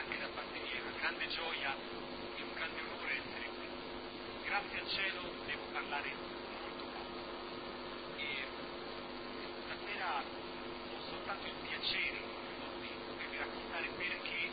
anche da parte mia, è una grande gioia e un grande onore essere qui. Grazie al cielo devo parlare molto poco. E stasera ho soltanto il piacere di potervi raccontare perché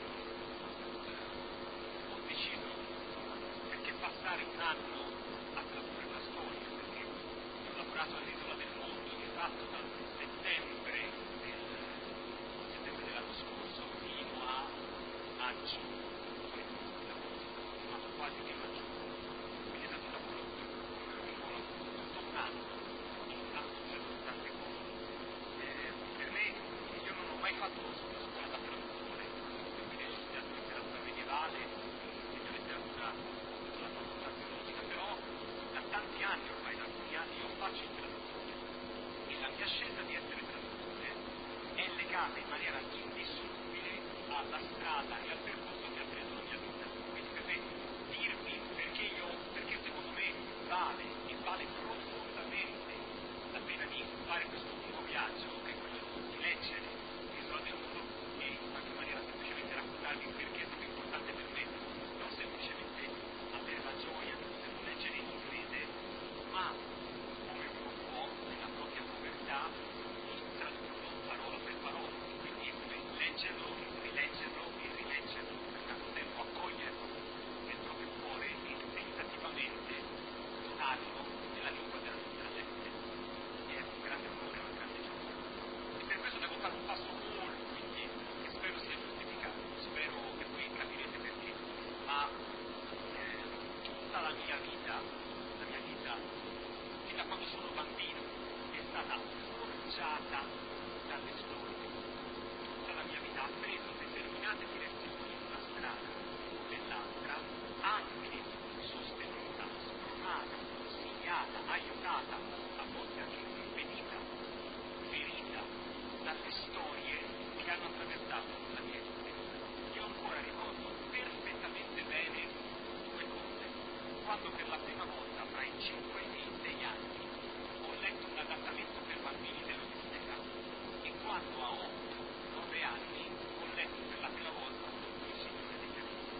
ho deciso, perché passare un anno a tradurre una storia, perché ho lavorato all'Isola del Mondo di fatto dal settembre dell'anno scorso fino a maggio, poi ho fatto quasi fino a giugno, quindi è stato un lavoro piccolo, tutto un anno, intanto succedono tante cose. Per me, io non ho mai fatto una scuola da traduttore, quindi ho studiato letteratura medievale, studio letteratura alla facoltà teologica, però da tanti anni, ormai da alcuni anni, io faccio il traduttore e la mia scelta di essere traduttore è legata in maniera indissolubile alla strada e al percorso che ha preso la mia vita. Quindi per me dirvi perché secondo me vale profondamente la pena di fare questo lungo viaggio, che è quello di leggere l'Isola del Mondo e in qualche maniera semplicemente raccontarvi perché è stato importante per me, non semplicemente avere la gioia di poterlo leggere in inglese, ma come uno può nella propria povertà tradurlo parola per parola, quindi come leggerlo, rileggerlo e rileggerlo, per tanto tempo accoglierlo nel proprio cuore e tentativamente donarlo nella lingua della nostra gente. E è un grande onore, una grande gioia. E per questo devo fare un passo molto indietro, che spero sia giustificato, spero che voi capirete perché, ma tutta la mia vita, fin da quando sono bambino, è stata forgiata dalle storie. Tutta la mia vita ha preso determinate direzioni in una strada o nell'altra, anche sostenuta, spronata, consigliata, aiutata, a volte anche impedita, ferita dalle storie che hanno attraversato la mia esistenza. Io ancora ricordo perfettamente bene due cose. Quando per la prima volta, fra i 5 e i 6 anni, ho letto un adattamento per bambini dell'Odissea e quando a 8-9 anni ho letto per la prima volta Il Signore degli Anelli.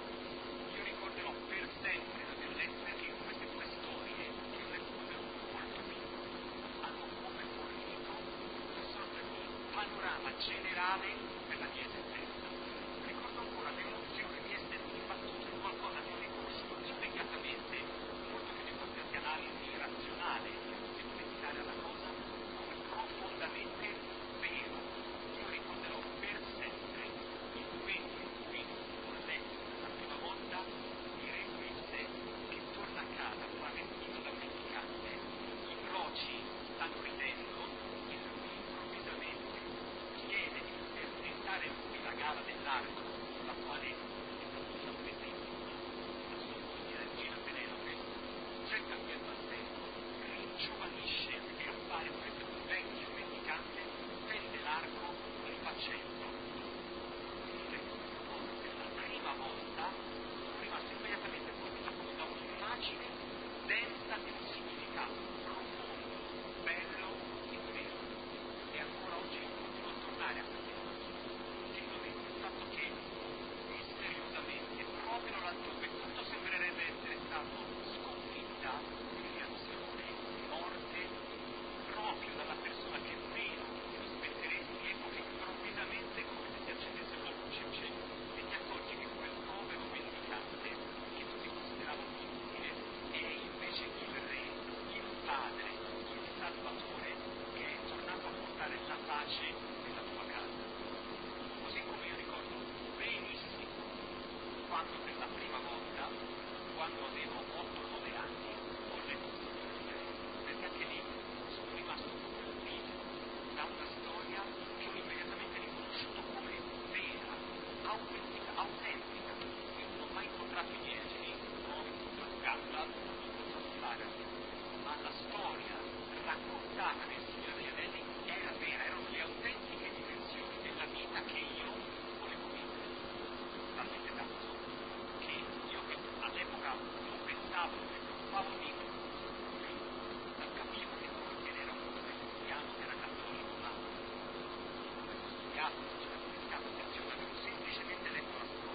Io ricorderò per sempre la mia letto perché queste due storie, che ho letto quando ero molto piccolo, hanno come fornito una sorta di panorama generale per la mia esistenza. Ricordo ancora l'emozione di essermi imbattuto in qualcosa che ho riconosciuto immediatamente, molto più di qualsiasi analisi razionale, che possiamo dedicare alla cosa, come profondamente vero. Io ricorderò per sempre il momento in cui ho letto per la prima volta dire Ulisse che torna a casa con un vestito da mendicante, i proci stanno ridendo e lui improvvisamente chiede di poter tentare lui la gara dell'arco con la quale è stato messa in moto la sua moglie, la regina Penelope, getta via il battello, ringiovanisce e appare questo vecchio mendicante, tende l'arco e facendo dire questa cosa per la prima volta, sono rimasto immediatamente colpito come da un'immagine densa di un significato profondo, bello e vero. E ancora oggi continuo a tornare a questa immagine, che dovete il fatto che misteriosamente, proprio laddove tutto sembrerebbe essere stato sconfitta, umiliazione, morte, proprio dalla persona che meno ti aspetteresti, ecco che improvvisamente, come se ti accendesse una luce in cielo, e ti accorgi che quel povero mendicante, che tutti consideravano inutile, è invece il re, il padre, il salvatore, che è tornato a portare la pace nella tua casa. Così come io ricordo benissimo quando per la prima volta, quando avevo 8-9 anni, ho letto il Signore degli Anelli, perché anche lì sono rimasto colpito da una storia che ho immediatamente riconosciuto come vera, autentica. Io non ho mai incontrato i miei genitori, ho incontrato Gandalf, ho incontrato Aragorn, ma la storia raccontata nel Signore degli Anelli era vera, erano le autentiche dimensioni della vita che io volevo vivere. Talmente tanto che io all'epoca non pensavo, non mi preoccupavo di non capivo che cosa era un cristiano che era cattolico, ma non avevo studiato, non ci avevo dedicato attenzione, avevo semplicemente letto la storia.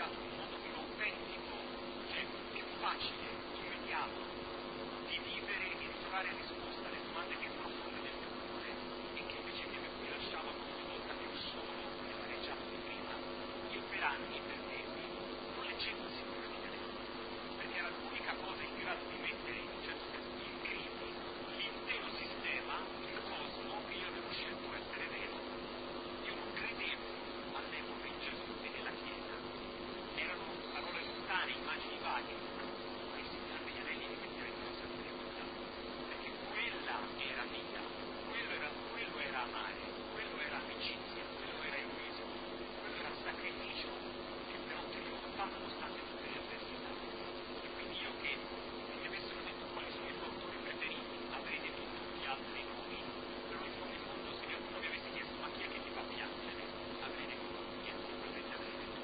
spiegato un modo più autentico, cioè più facile, immediato, di vivere e di trovare risposta alle domande più profonde del mio cuore e che invece mi lasciavano ogni volta più solo e amareggiato di prima. Io per anni, per mesi, non leggevo il Signore degli Anelli, perché era l'unica cosa in grado di mettere in un certo senso in crisi l'intero sistema, il cosmo che io avevo scelto essere vero. Io non credevo all'epoca in Gesù e nella Chiesa. Erano parole lontane, immagini vaghe, ma il Signore degli Anelli mi metteva in grossa difficoltà, perché quella era vita, quello era amare, quello era amicizia, quello era egoismo, quello era sacrificio, che però trionfa nonostante tutte le avversità. E quindi io che se mi avessero detto quali sono i tuoi autori preferiti, avrei detto tutti gli altri nomi, però in fondo se qualcuno mi avesse chiesto ma chi è che ti fa piangere, avrei detto niente, sicuramente avrei detto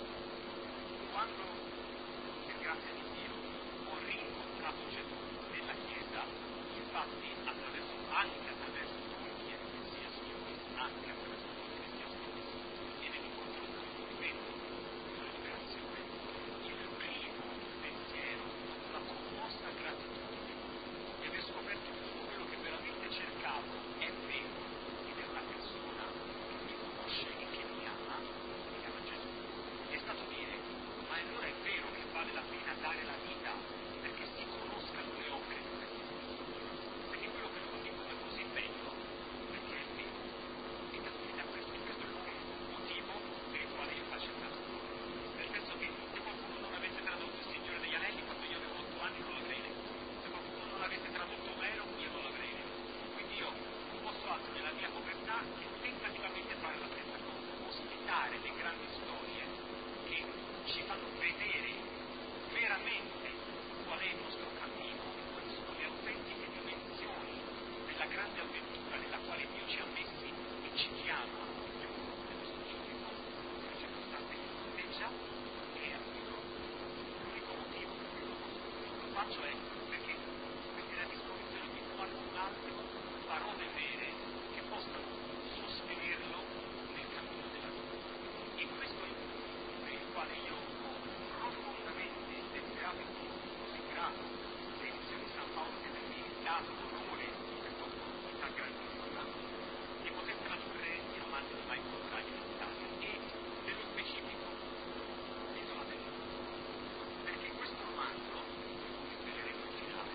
quando, per grazia di Dio, ho rincontrato Gesù nella Chiesa, infatti anche attraverso tutti e sia Signore, anche attraverso tutti e sia Signore, e nell'incontro con il movimento della liberazione, il primo pensiero, la commossa gratitudine di aver scoperto che tutto quello che veramente cercavo è vero ed è una persona che mi conosce e che mi ama, si chiama Gesù, è stato dire, ma allora è vero che vale la pena dare la vita perché si conoscano le opere di questo Dio, perché quello che loro dicono è così bello, perché è vero. E da questo è il motivo per il quale io faccio una storia. Nel senso che se qualcuno non avesse tradotto il Signore degli Anelli quando io avevo 8 anni non l'avrei letto, se qualcuno non avesse tradotto Omero io non l'avrei letto. Quindi io non posso altro nella mia povertà che tentativamente fare la stessa cosa, ospitare le grandi storie che ci fanno vedere veramente qual è il nostro cammino, quali sono le autentiche dimensioni della grande avventura nella quale Dio ci ha messi e ci chiama nel nostro giorno, nelle circostanze che fronteggia, e è appunto l'unico motivo per cui lo faccio è perché nella disposizione di qualcun altro parole vere che possano sostenerlo nel cammino della vita. E questo è il motivo per il quale io ho profondamente desiderato e sono così grato all'inizio di San Paolo che mi ha dato l'onore di questa opportunità grandissima di poter tradurre il romanzo di Michael O'Reilly in Italia e nello specifico l'Isola del Mondo, perché questo romanzo, come sveleremo in finale,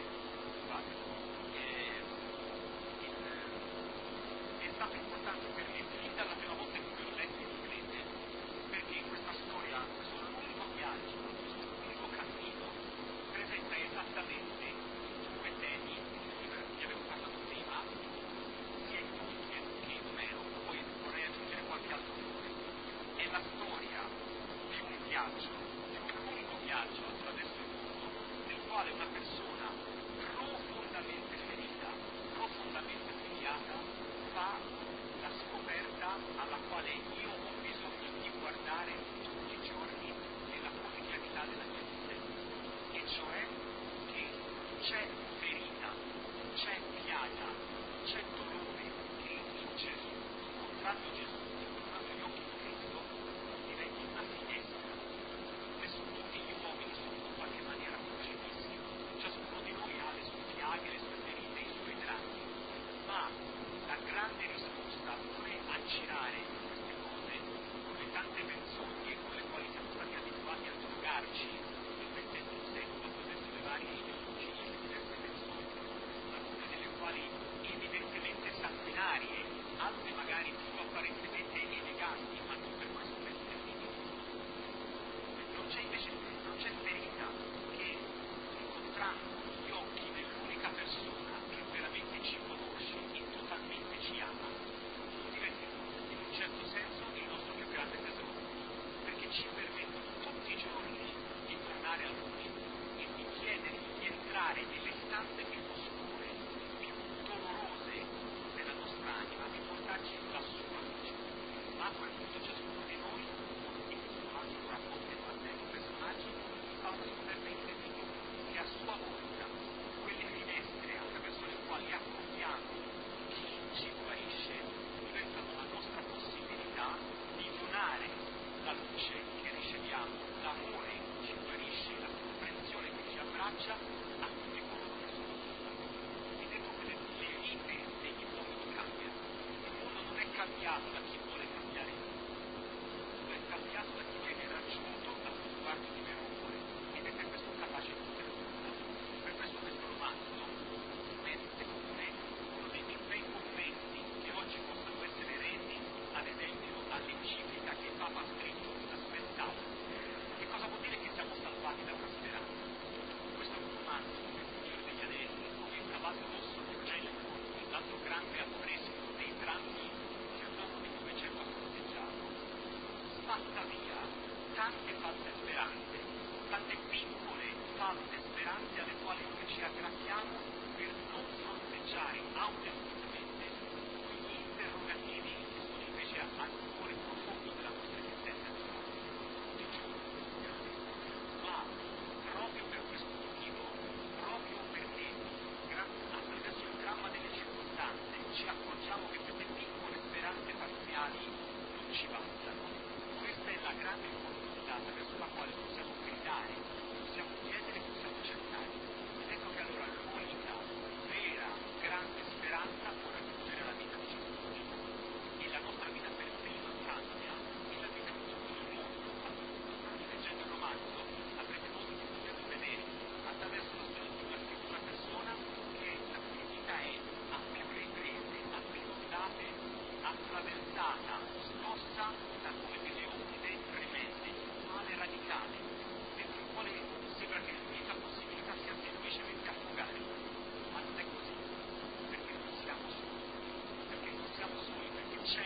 è stato importante per me fin dalla prima volta in cui l'ho letto in inglese, perché questa storia, questo lungo viaggio, questo lungo cammino, presenta esattamente due temi di cui vi avevo parlato prima, sia in Tolkien che in Omero, ma poi vorrei aggiungere qualche altro nome. È la storia di un viaggio, di un lungo viaggio attraverso il mondo, nel quale una persona profondamente ferita, profondamente umiliata, fa la scoperta alla quale io ho bisogno di guardare tutti i giorni nella quotidianità della mia vita, e cioè che c'è ferita, c'è piaga, c'è dolore che in Gesù, incontrando Gesù, incontrando gli occhi di Cristo, diventi una finestra. Adesso tutti gli uomini sono in qualche maniera crocifissi, ciascuno di noi ha le sue piaghe, le sue ferite, i suoi drammi, ma la grande risposta non è aggirare queste cose con le tante menzogne con le quali siamo stati abituati a drogarci nel XX secolo attraverso le varie ideologie, le diverse menzogne, alcune delle quali evidentemente sanguinarie, altre magari più apparentemente eleganti, ma non per questo meno terribili. Non c'è ferita che, incontrando gli occhi dell'unica persona che veramente ci conosce e totalmente ci ama, diventi in un certo senso il nostro più grande tesoro, perché ci permettono tutti i giorni di tornare a Lui e di chiedergli di cambiato da chi vuole cambiare, ma è cambiato da chi viene raggiunto da uno sguardo di vero amore, ed è per questo capace di poter cambiare. Per questo questo romanzo è, secondo me, uno dei più bei commenti che oggi possano essere resi, ad esempio, all'enciclica che il Papa ha scritto sulla Speranza. Che cosa vuol dire che siamo salvati da una speranza? Questo è un romanzo, come il Signore degli Anelli, come il Cavallo Rosso di Eugenio Conti, l'altro grande affresco dei grandi filosofi del Novecento ha fronteggiato, spazza via tante false speranze, tante piccole false speranze alle quali noi ci aggrappiamo per non fronteggiare autenticamente quegli interrogativi che sono invece al cuore profondo della nostra esistenza di giorno. Ma proprio per questo motivo, proprio perché attraverso il dramma delle circostanze ci accorgiamo che queste piccole speranze parziali non ci bastano, questa è la grande opportunità attraverso la quale possiamo gridare, possiamo chiedere, possiamo cercare. Ecco che allora l'unica vera grande speranza può raggiungere la vita di Gesù. E la nostra vita per prima cambia e la vita di tutti noi cambia. Leggendo il romanzo avrete modo di poterlo vedere attraverso la storia di una persona che la cui vita è a più riprese, a più ondate, attraversata, scossa da come delle onde tremende, male radicale, dentro il quale sembra che l'unica possibilità sia semplicemente affogare. Ma non è così, perché non siamo soli, perché c'è,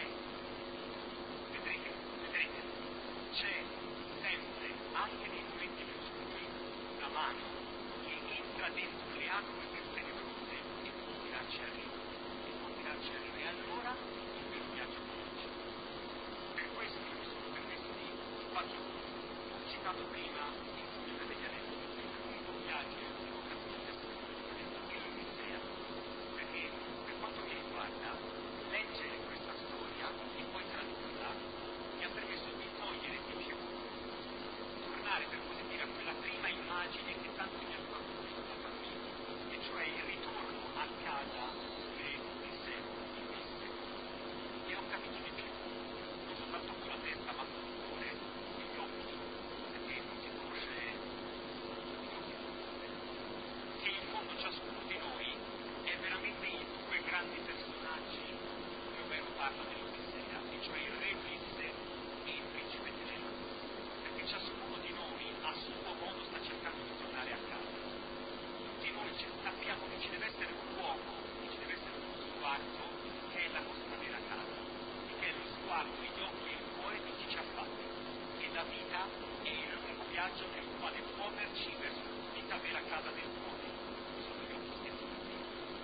vedrete, c'è sempre, anche nei momenti più scuri, una mano che entra dentro le acque più tenebrose e può tirarci a riva, e allora il vero viaggio comincia. Per questo io mi sono permesso di qualche ho citato prima il Signore degli Anelli, il lungo viaggio e l'occasione di e l'Odissea, perché per quanto mi riguarda leggere questa storia e poi tradurla mi ha permesso di togliere di più, tornare per così dire a quella prima immagine che tanto mi ha fatto da bambino, e cioè il ritorno a casa di Odisseo, di Ulisse. E ho capito di più, non soltanto con la testa ma con il cuore e gli occhi, perché non si conosce che in fondo ciascuno di noi è veramente i due grandi personaggi che Omero parla dell'Odissea, e cioè il re Ulisse e il principe Telemaco, perché ciascuno di noi a suo modo sta cercando di tornare a casa. Tutti noi sappiamo che ci deve essere un luogo, che ci deve essere uno sguardo che è la nostra vera casa, e che è lo sguardo, gli occhi e il cuore di chi ci ha fatti. E la vita è il lungo viaggio nel quale muoverci verso l'unica vera casa del cuore. Sono gli occhi e il cuore.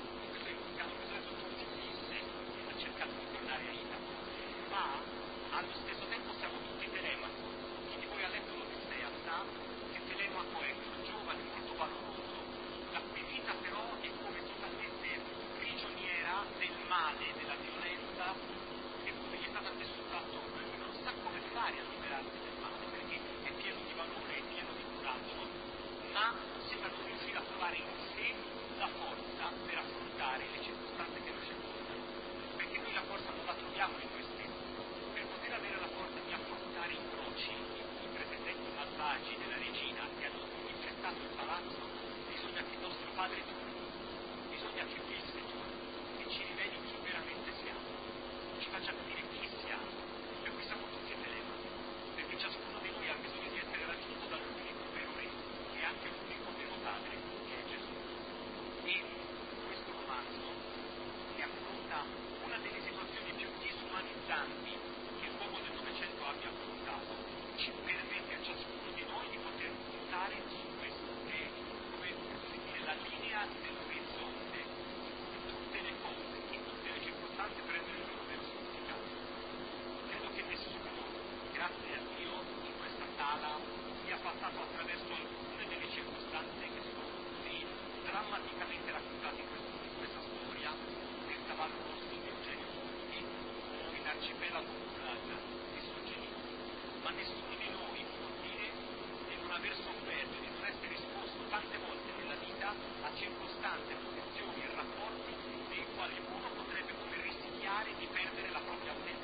Abbiamo bisogno tutti di Ulisse a cercare di tornare a Itaca, ma allo stesso tempo siamo tutti Telemaco. Chi di voi ha letto l'Odissea sa che Telemaco è un giovane molto valoroso, la cui vita però è come totalmente prigioniera del male, della violenza, che come gli è stata tessuta attorno, e lui non sa come fare a liberarsi del male, perché è pieno di valore, è pieno di coraggio, ma sembra non riuscire a trovare in sé la forza per affrontare le circostanze che lo circondano, perché noi la forza non la troviamo in noi stessi. Per poter avere la forza di affrontare i croci, i pretendenti malvagi della regina che hanno infestato il palazzo, bisogna che il nostro padre torni, bisogna che Ulisse torni e ci riveli chi veramente siamo, ci faccia capire chi siamo. Per cui siamo tutti Telemaco, perché ciascuno di noi ha bisogno di essere raggiunto dall'unico vero re, che è anche l'unico vero padre, che è Gesù. E questo romanzo, che affronta una delle situazioni più disumanizzanti che l'uomo del Novecento abbia affrontato, ci permette a ciascuno di noi di poter puntare su questo, che è come dire, la linea dell'orizzonte di tutte le cose, in tutte le circostanze prendono il loro vero significato. Credo che nessuno, grazie a Dio, in questa sala sia passato attraverso alcune delle circostanze che sono così drammaticamente raccontate in questa storia del Cavallo Rosso di Eugenio Conti o in Arcipelago di Sorgentino. Ma nessuno di noi può dire di non aver sofferto, di non essere esposto tante volte nella vita a circostanze, posizioni e rapporti nei quali uno potrebbe come rischiare di perdere la propria autenticità.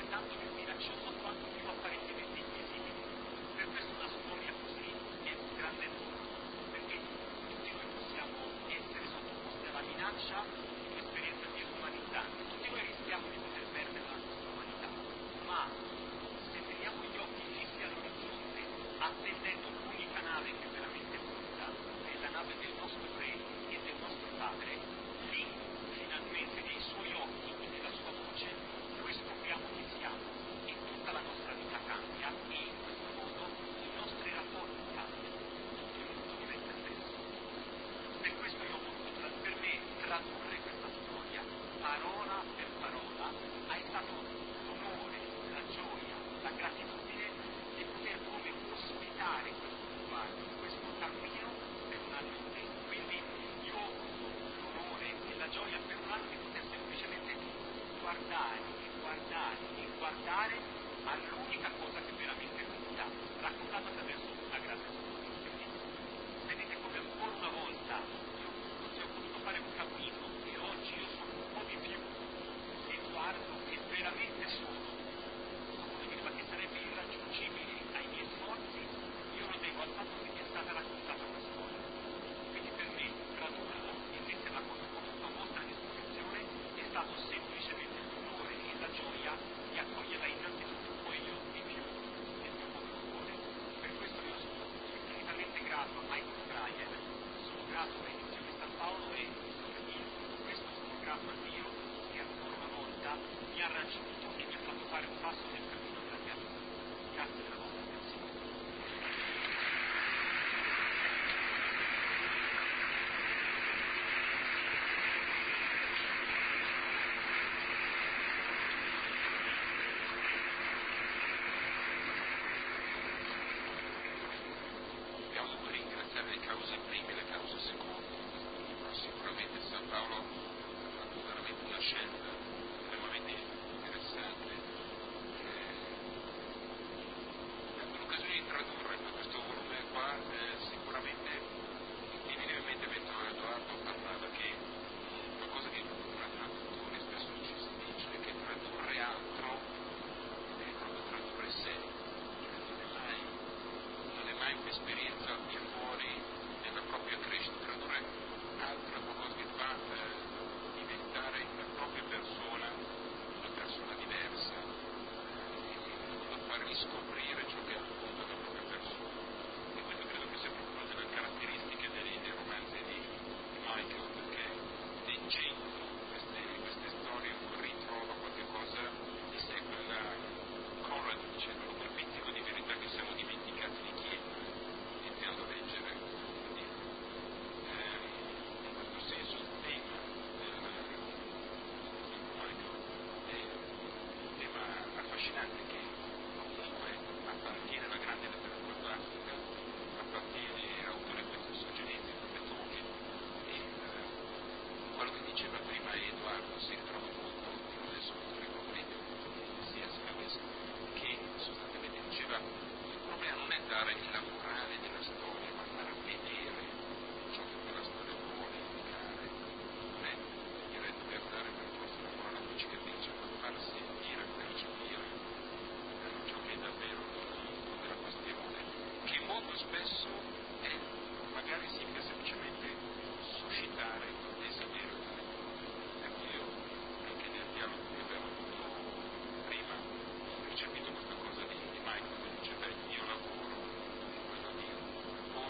tanto più minaccioso quanto più apparentemente invisibile. Per questo la storia così è un grande dono, perché tutti noi possiamo essere sottoposti alla minaccia di un'esperienza di umanità, tutti noi rischiamo di poter perdere la nostra umanità, ma se teniamo gli occhi fissi all'orizzonte, attendendo l'unica nave che veramente conta, che è la nave del nostro Re e del nostro Padre, lì, finalmente, nei suoi occhi e nella sua voce, noi scopriamo chi siamo e tutta la nostra vita cambia e in questo modo i nostri rapporti cambiano, il mondo diventa stesso. Per questo io ho voluto, per me, tradurre questa storia parola per parola. È stato l'onore, la gioia, la gratitudine di poter come ospitare questo linguaggio, questo cammino per un anno intero. Quindi io ho avuto l'onore e la gioia per un anno di poter semplicemente guardare e guardare e guardare all'unica cosa che veramente conta, raccontata attraverso una grande storia. Quindi vedete come ancora una volta io ho potuto fare un cammino e oggi io sono un po' di più e guardo e veramente sono prima che sarebbe irraggiungibile ai miei sforzi, io lo devo al fatto che mi è stata raccontata una storia. Quindi per me tradurlo e metterla a vostra disposizione è stato semplicemente l'onore e la gioia di accoglierla innanzitutto, poi io di più nel mio povero cuore. Per questo io sono infinitamente grato a Michael Bryan, sono grato alle missioni di San Paolo e in questo sono grato a Dio che ancora una volta mi ha raggiunto e mi ha fatto fare un passo nel cammino della mia vita. Grazie della vostra attenzione. Abbiamo dovuto ringraziare le cause prime e le cause seconde. Sicuramente San Paolo ha fatto veramente una scelta estremamente interessante. L'occasione di tradurre questo volume qua sicuramente mi viene in mente mentre Edoardo parlava che qualcosa che una traduttori spesso non ci si dice è che tradurre altro è proprio tradurre sé, non è mai un'esperienza al di fuori della propria crescita. Tradurre altro è qualcosa che fa diventare la propria persona una persona diversa e lo fa riscoprire ciò che è appunto la propria persona. E questo credo che sia proprio una delle caratteristiche dei romanzi di Michael, perché leggendo queste storie uno ritrova qualche cosa di sé, quella Conrad diceva, quel pizzico di verità che siamo dimenticati di chiedere iniziando a leggere. Quindi, in questo senso il tema del Michael è un tema affascinante che comunque appartiene alla grande letteratura classica, appartiene a autori come Genesi, come Tolkien, e quello che diceva prima Edoardo si ritrova molto in uno dei suoi autori favoriti, sia Lewis, che sostanzialmente diceva il problema non è dare la morale della storia, ma far vedere ciò che quella storia vuole indicare. Non è dire dover dare per forza la morale che ci capisce, ma far sentire, percepire ciò che è davvero della questione, che molto spesso è, magari significa semplicemente suscitare il desiderio di lettura. Ecco, io anche nel dialogo che abbiamo avuto prima ho percepito questa cosa di Michael che dice, beh, il mio lavoro è quello di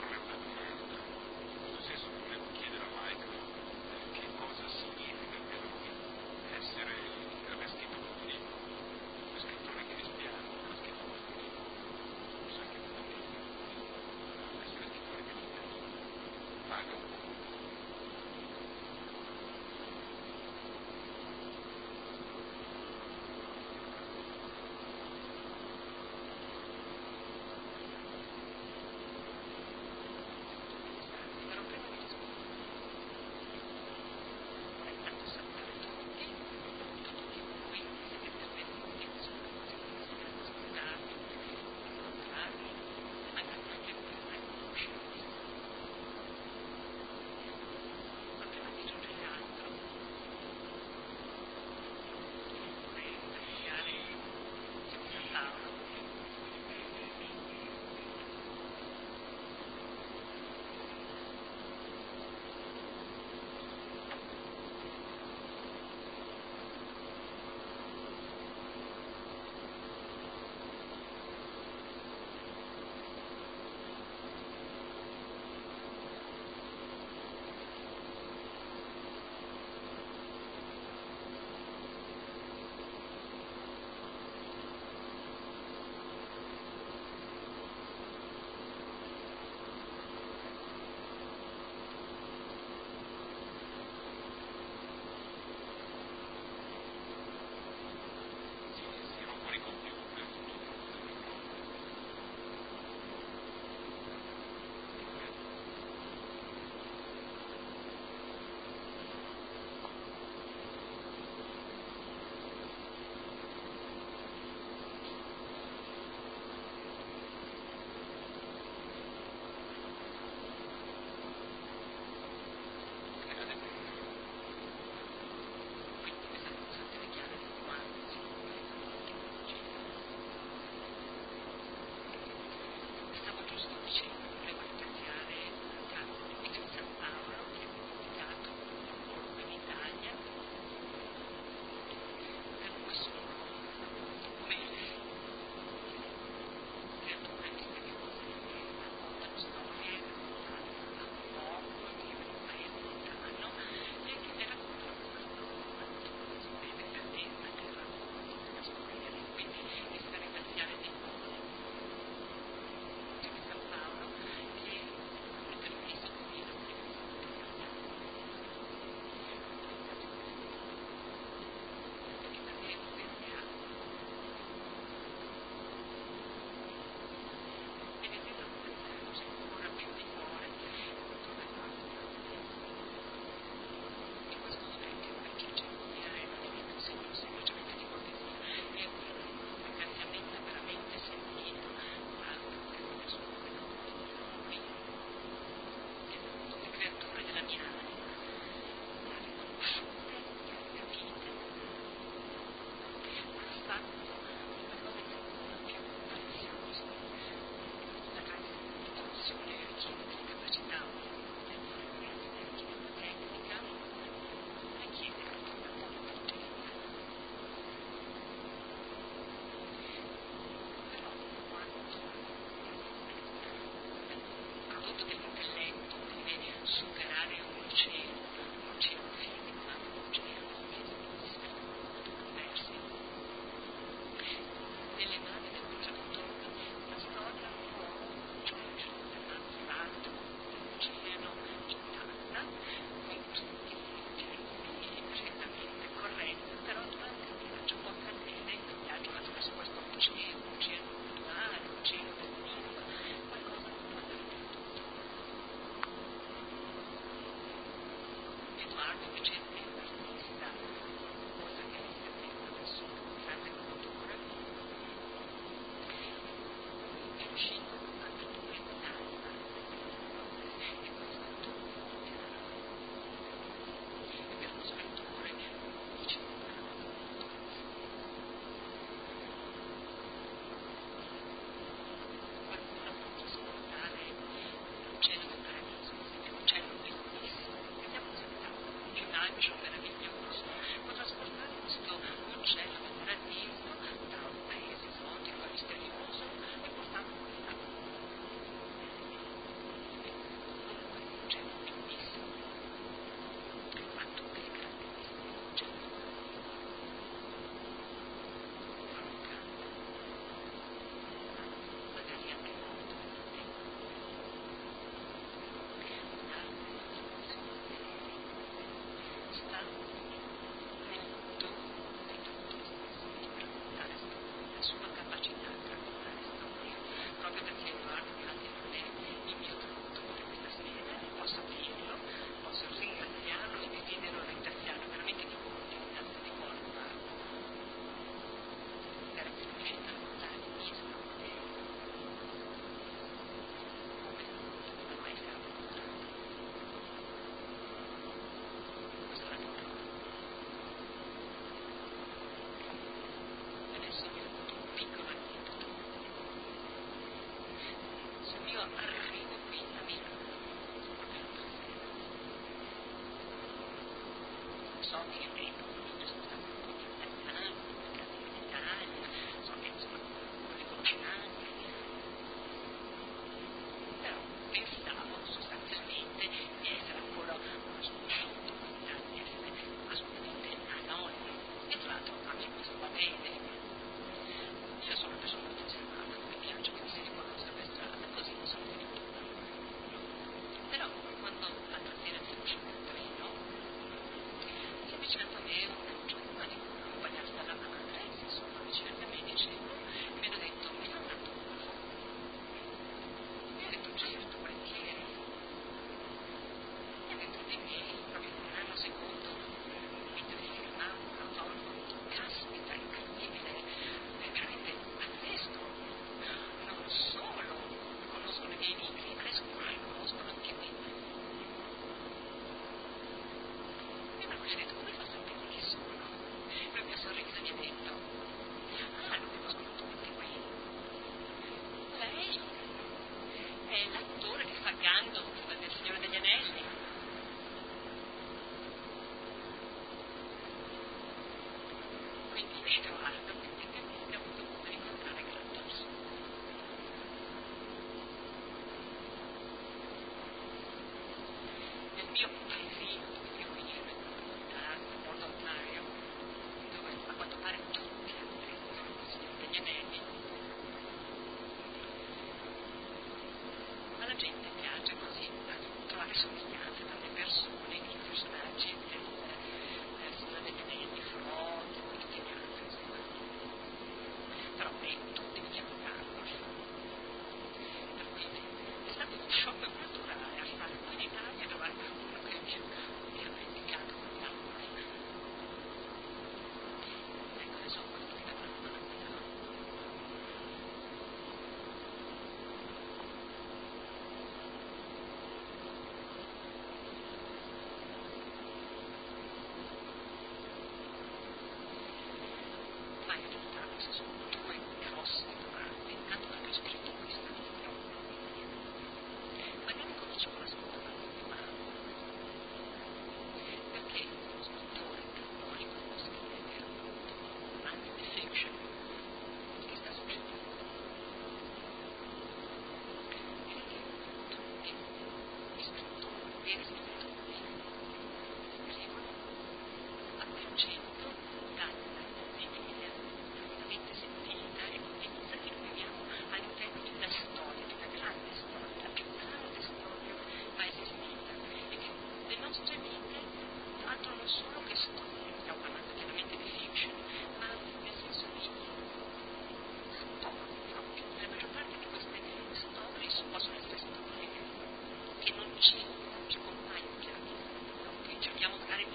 ci compaiono chiaramente, no? Che cerchiamo magari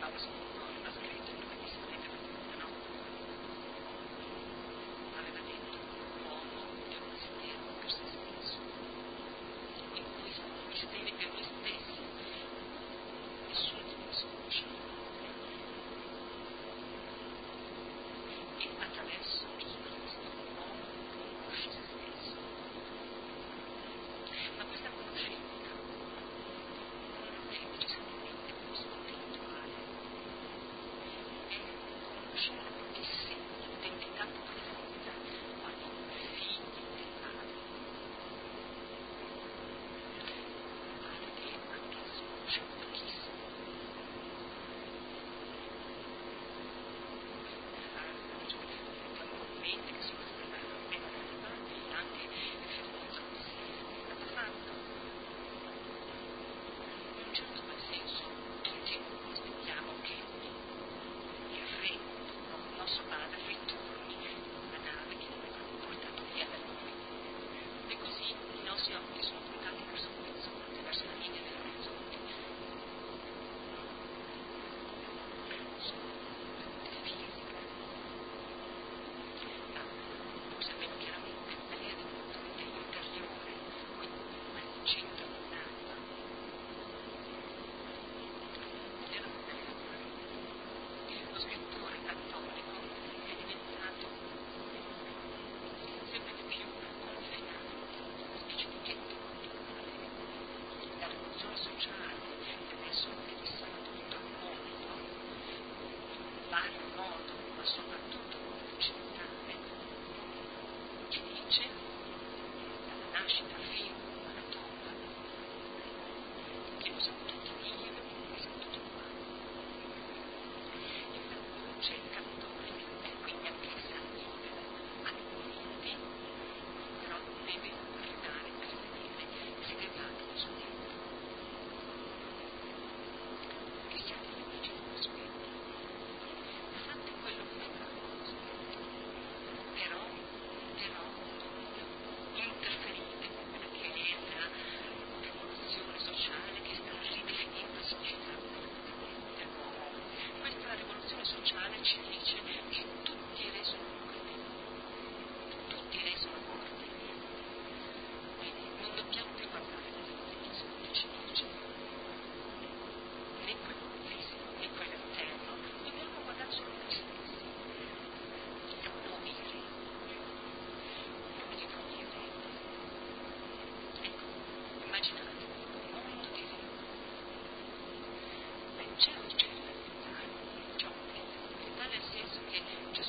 ha scritto in dove sapete no? Aveva detto l'uomo è un mistero per se stesso, in cui siamo misteri per noi stessi, nessuno di noi sconosce e attraverso Cristo l'uomo conosce se stesso. Ma questa conoscenza non è necessariamente uno spirituale, è conoscere e sé, l'identità profonda quali figli del Padre. Padre che anche si conosce pochissimo. Abbiamo mente che sono appena arrivati, anche effettivamente sta passando. In un certo qual senso tutti aspettiamo che il re, il nostro padre, ritorni con una nave che lo aveva portato via da noi. E così i nostri occhi sono puntati verso l'orizzonte, verso la linea dell'orizzonte. Sono punte fisiche. Ma osserviamo chiaramente la linea dell'orizzonte interiore, quindi al centro dell'anima. Lo scrittore cattolico è diventato sempre di più confinante, una specie di ghetto culturale. La rivoluzione sociale che adesso è fissata tutto il mondo, in vario modo, ma soprattutto occidentale, ci dice, dalla nascita fino alla tomba, che noi siamo tutti Dio e siamo tutti umani. La luce cattolica è quindi anch'essa libera, ha limiti, però deve arrivare a rimanere segregata al suo tempo. Che siate nemici dello spirito. Fate quello che fate con lo spirito. Però interferite con quella che è la rivoluzione sociale che sta ridefinendo il significato dell'uomo. Questa rivoluzione sociale ci dice che tutti resero morti. Quindi non dobbiamo più guardare la definizione che ci dice né quello fisico né quello interno, dobbiamo guardare solo noi stessi. Siamo uomini re. Uomini di re. Ecco, immaginate un mondo di re. Beh, c'è un piano militare, nel senso che Gesù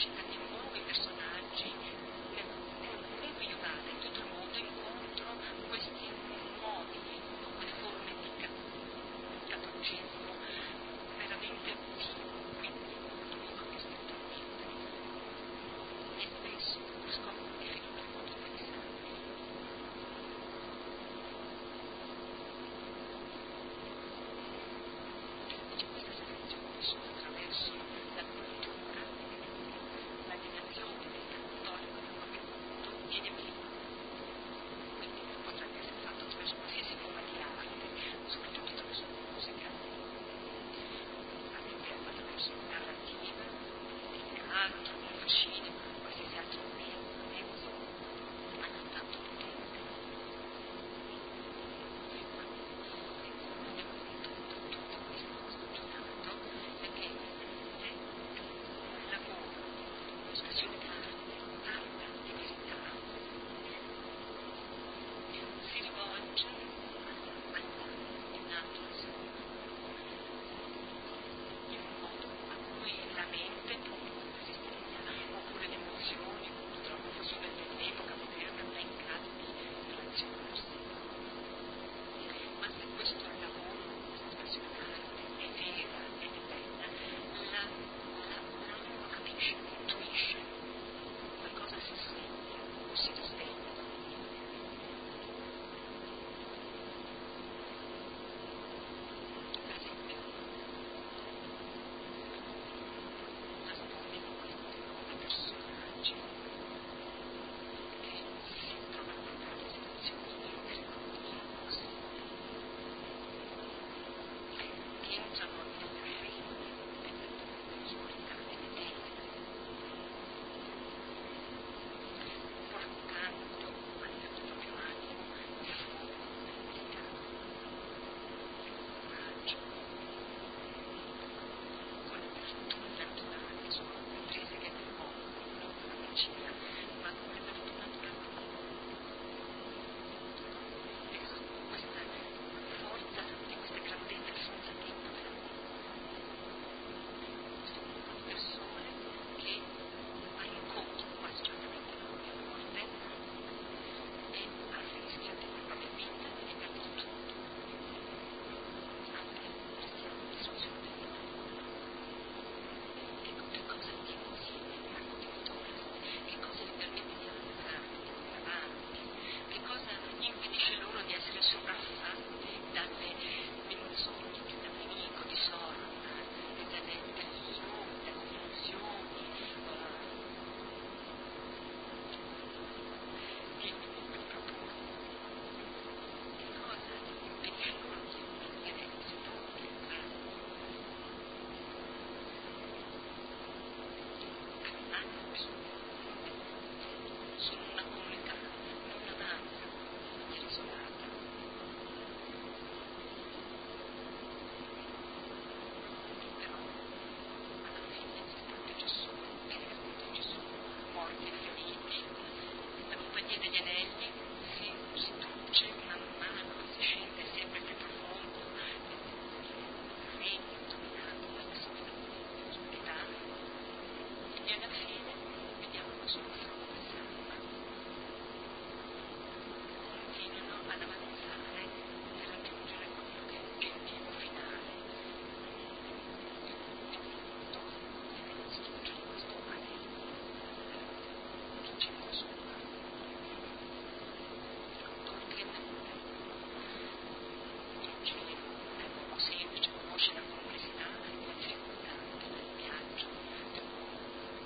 nascita di nuovi personaggi, comunque io vada in tutto il mondo incontro queste nuove forme di catolicismo veramente attivo, quindi non dico che scritto niente, e spesso scopro di figure molto interessanti. C'è questa sensazione solo attraverso la cultura, la negazione del cattolico nel proprio mondo viene meno. Quindi potrebbe essere fatto attraverso qualsiasi forma di arte, soprattutto attraverso la musica, anche attraverso la narrativa, il teatro, il cinema, qualsiasi altro mezzo altrettanto potente. Abbiamo detto tutto questo spuginato perché il lavoro, l'espressione d'arte, di verità, si rivolge all'innaturalizzazione, in un modo a cui la mente può resistere, oppure le emozioni, tutta la confusione dell'epoca moderna non è in grado di relazionarsi. Ma se questo lavoro, questa espressione d'arte è vera ed è bella, l'uomo capisce, intuisce, qualcosa si sente o si risveglia. Per esempio, la storia di questi nuovi personaggi che si trovano proprio alle situazioni imposte, che entrano nelle fedi dell'oscurità, delle tenebre, portando nel proprio animo il fuoco della verità, del coraggio, con le virtù naturali, sono intrinseche dell'uomo, non con la magia, ma con le virtù naturali. Ecco, questa forza di queste grandezze senza tempo dell'uomo, questo gruppo di persone che va incontro quasi certamente alla propria morte e al rischio della propria vita e di perdere tutto, anche rischiando la distruzione del mondo. Ecco, che cosa li tiene insieme i raccoglitori, che cosa gli permette di avanzare, di andare avanti, che cosa impedisce loro di essere sopraffatti dalle menzogne del nemico di sorta, e dalle delusioni, dalle illusioni, che il nemico gli propone. Che cosa impedisce loro di venire e sedurre, entrare? Hanno bisogno, sono una comunità, non una massa isolata. Però alla fine esistente Gesù, morti e feriti, la compagnia degli anelli si riduce man mano e si scende sempre più profondo nel regno dominato da questa oscurità, e alla fine vediamo che sono fuoco e fiamma, continuano ad avanzare per raggiungere quello che è l'obiettivo finale, in fondo deve distruggere questo anello che ci consuma. Tolkien, ingenuo, è un uomo semplice, conosce la complessità e la difficoltà del viaggio dell'uomo.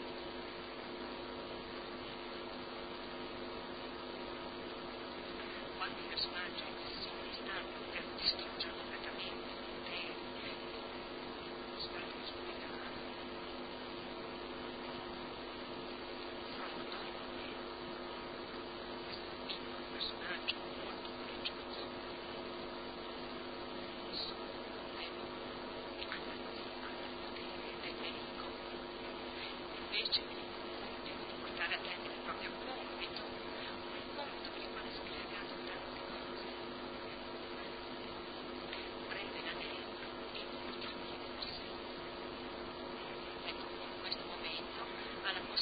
Quando i personaggi si stanno per distruggere completamente i poteri, lo stato di oscurità, Frodo, questo piccolo personaggio molto coraggioso, soccorre al potere del nemico, invece di portare a termine il proprio compito, quel compito per il quale si è legato tante cose, prende l'anello e lo trattiene per sé. Ecco, in questo momento ha la possibilità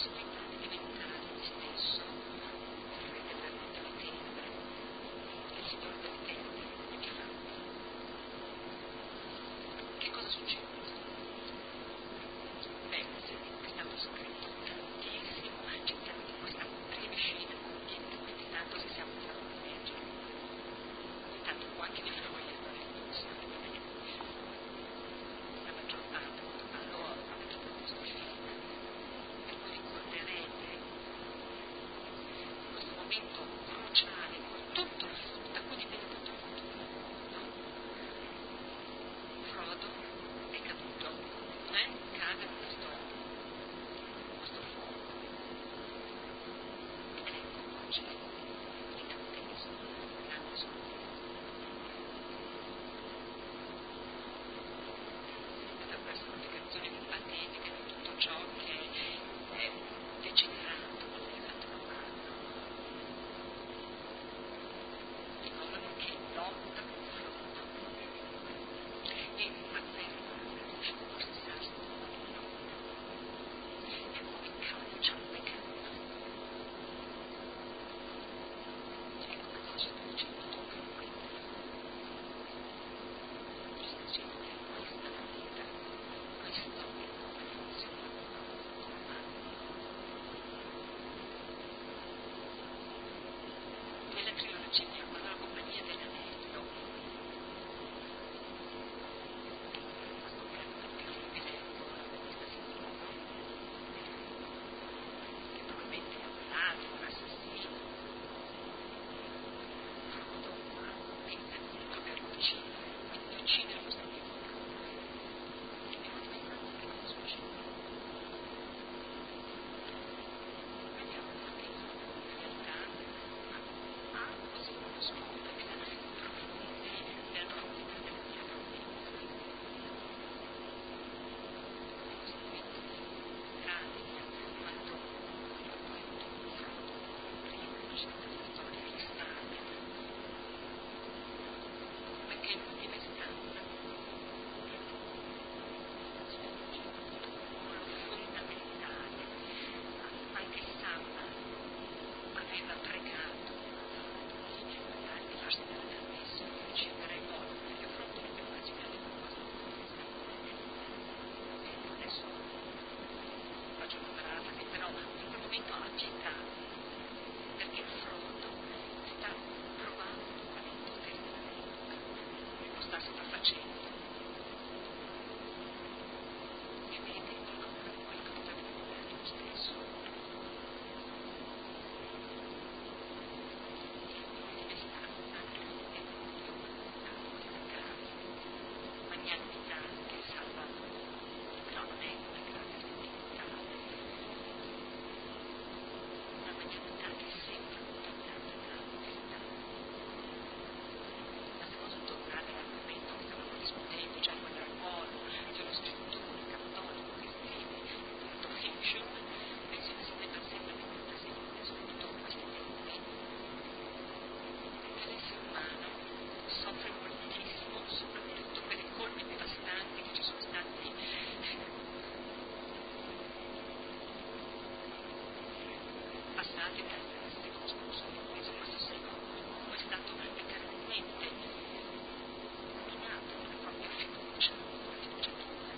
deve essere il secolo scorso, penso questo secolo, l'uomo è stato letteralmente minato nella propria fiducia, la fiducia divina,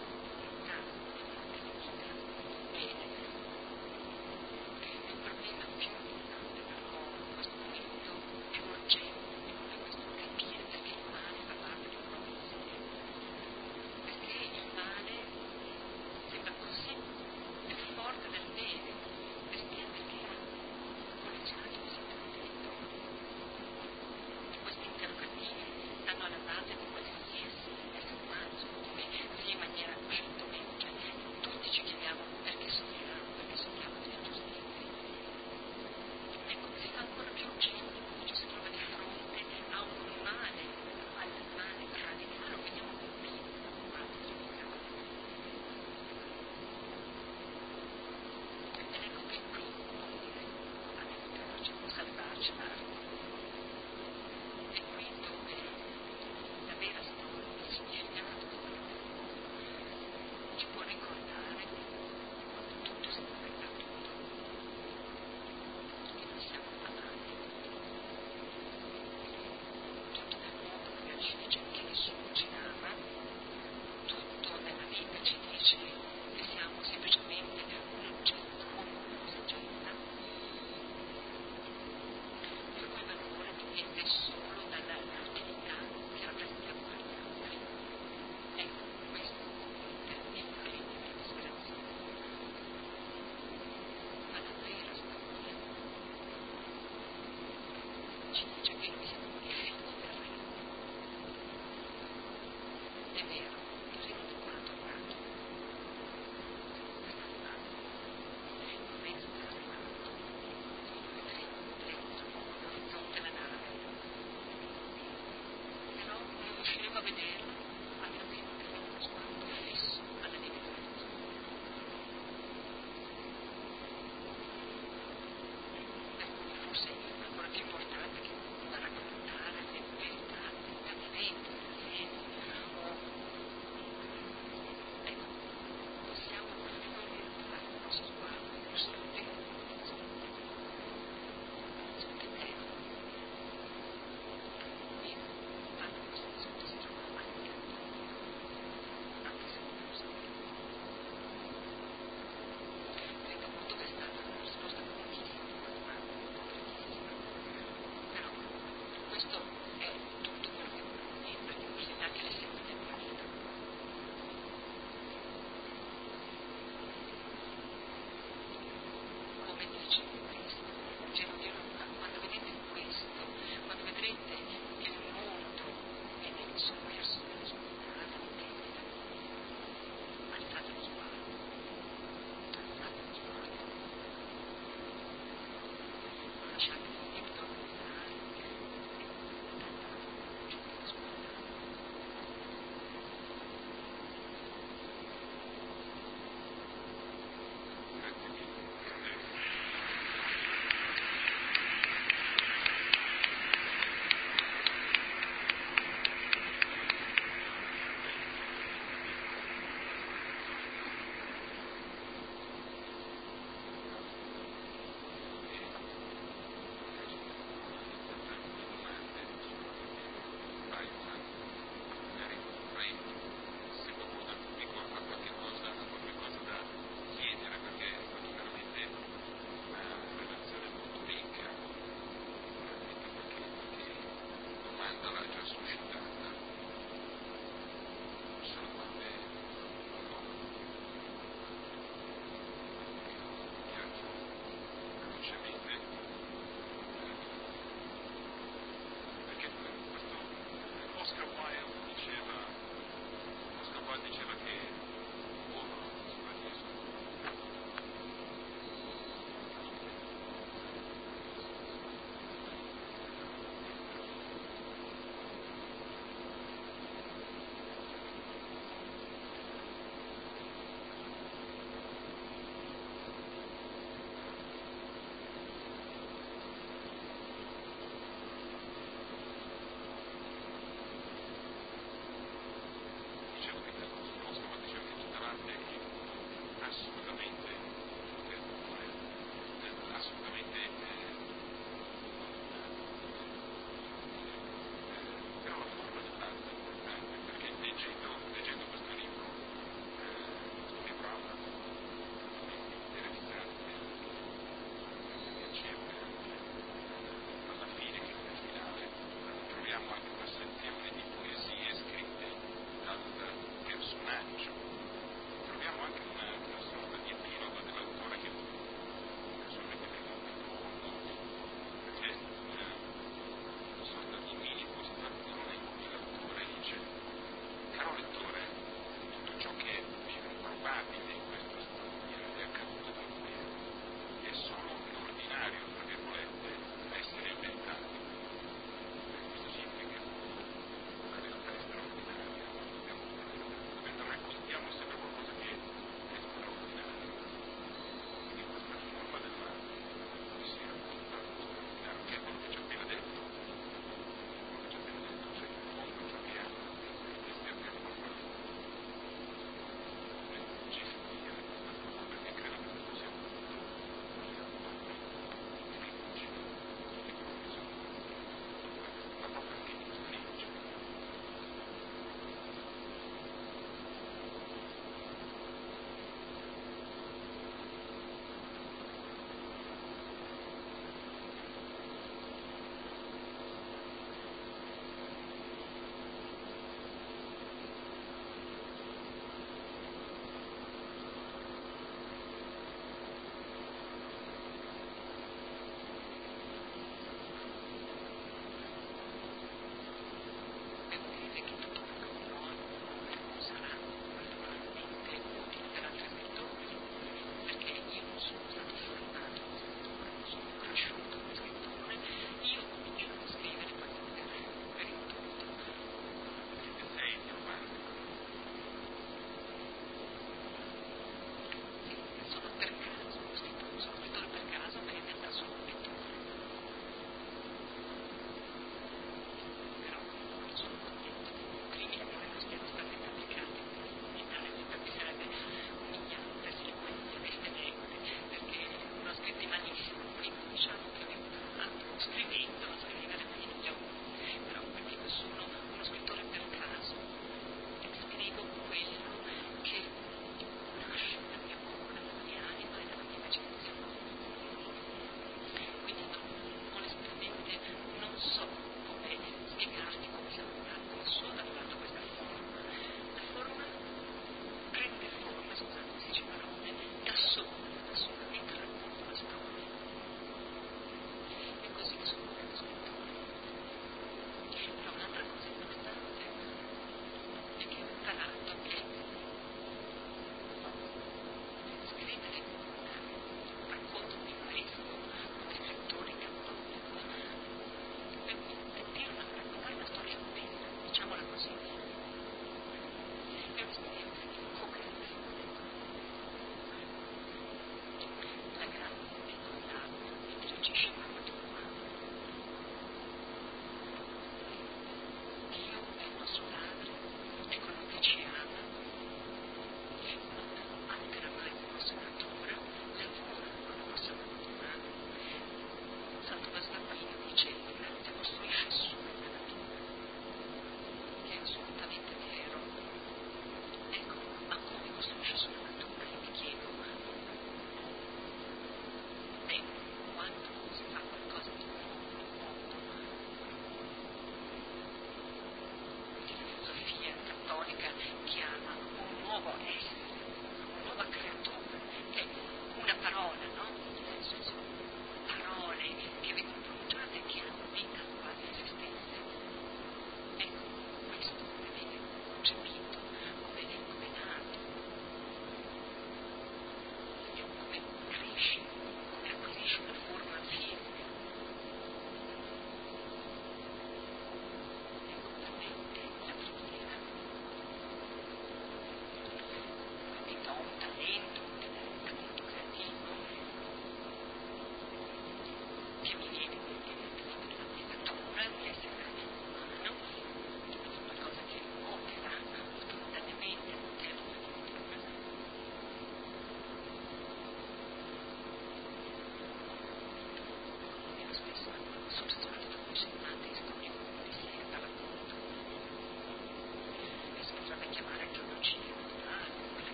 bene. Il problema più importante per l'uomo in questo momento è urgente, è questo capire perché il male fa parte del proprio desiderio, perché il male sembra così più forte del bene, perché con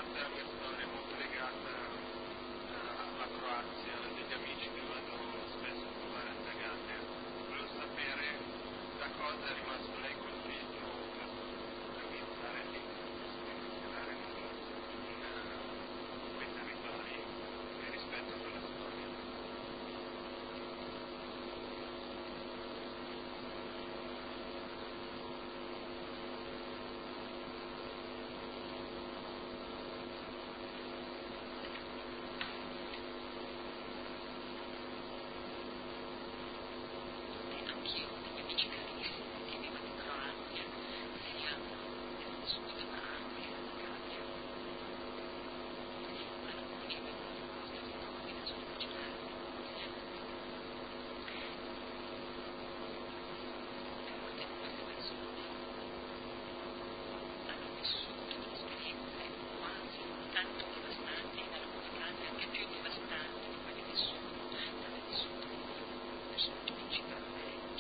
parte della mia storia è molto legata alla Croazia, degli amici che vado spesso a trovare a Zagate. Volevo sapere da cosa è rimasto lei colpito per visitare lì, visitare in quei territori rispetto a quella storia. Anch'io ho degli amici carissimi che vivono in Croazia, sia nel sud ma anche in Bulgaria. Alcuni vivono in posti enormi, ne sono immaginati. Molte di queste persone hanno vissuto esperienze quasi tanto devastanti, in alcuni casi anche più devastanti di quelle che hanno vissuto persone che vincevano le leggi.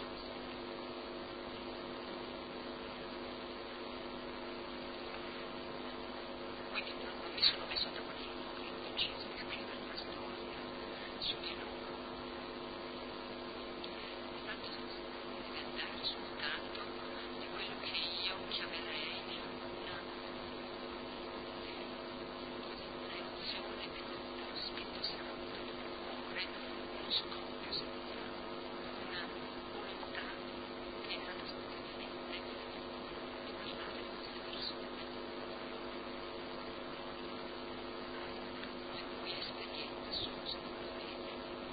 Quindi non mi sono messo da tavolino e ho deciso di scrivere una storia su di loro. Infatti deve andare il risultato di quello che io chiamerei una reazione dello Spirito Santo, dell'amore, uno scoprio, se vogliamo, una volontà che è nata spontaneamente di parlare con queste persone, le cui esperienze sono spontanee.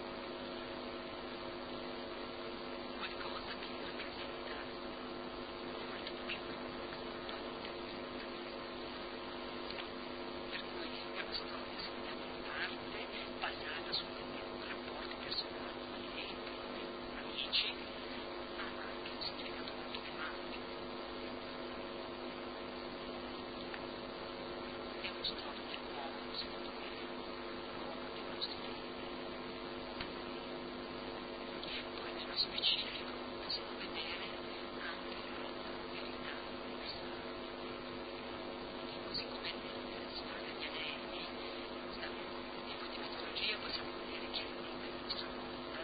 Qualcosa che rappresenta molto di più che un racconto interessato. Per cui è una storia, se vogliamo, in parte basata su dei miei rapporti personali e con amici, ma ha anche un significato molto più ampio. È una storia dell'uomo, secondo me, l'uomo nel nostro tempo. Poi nello specifico possiamo vedere anche la verità universale. Così come nella storia degli anelli, questo tipo di mitologia, possiamo vedere che anima il nostro mondo.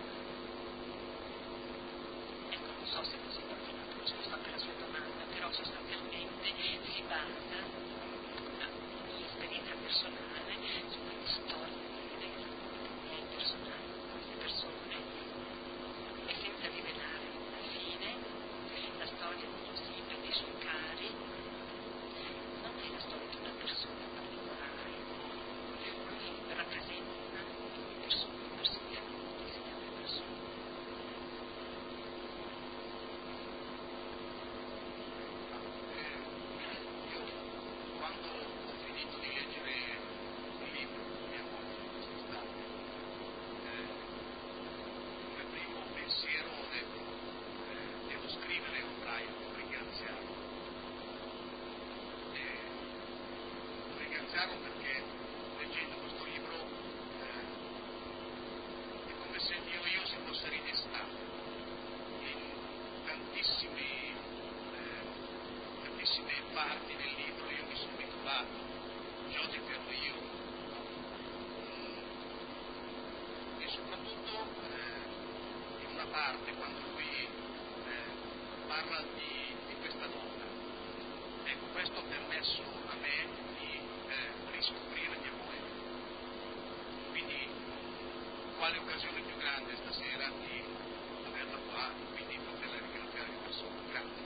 Ecco, non so se così poi ho dato risposta anche alla sua domanda, però sostanzialmente si basa la mia esperienza personale su quelle storie dei rapporti miei personali con queste persone e senza rivelare alla fine la storia di Giuseppe e dei suoi cari non è la storia di una persona particolare, lui rappresenta le persone verso cui hanno moltissime altre persone. Io quando ho finito di leggere il libro, mia moglie quest'estate, come primo pensiero ho detto devo scrivere un braille per ringraziarlo. Ringraziarlo perché leggendo questo libro è come se io si fosse ridestato in tantissime parti del libro. Io mi sono ritrovato, Joseph ero io, e soprattutto in una parte quando lui parla di questa donna. Ecco, questo ha permesso a me di riscoprire mia moglie. Quindi quale occasione più grande stasera di averla qua, quindi poterla ringraziare di persona. Grazie.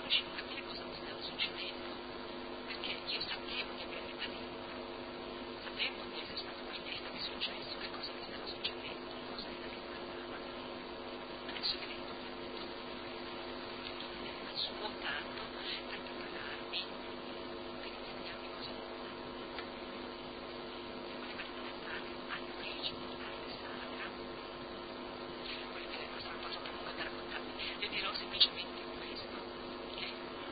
riuscivo a capire cosa mi stava succedendo, perché io sapevo di avere talento, sapevo di essere stato artista di successo, che cosa mi stava succedendo, cosa era che guardava. Adesso mi rendo conto che ha svuotato per prepararmi per insegnarmi cose nuove. Voleva diventare all'origine arte sacra. Voglio dire, questa è una cosa troppo lunga da raccontarvi, le dirò semplicemente questo, che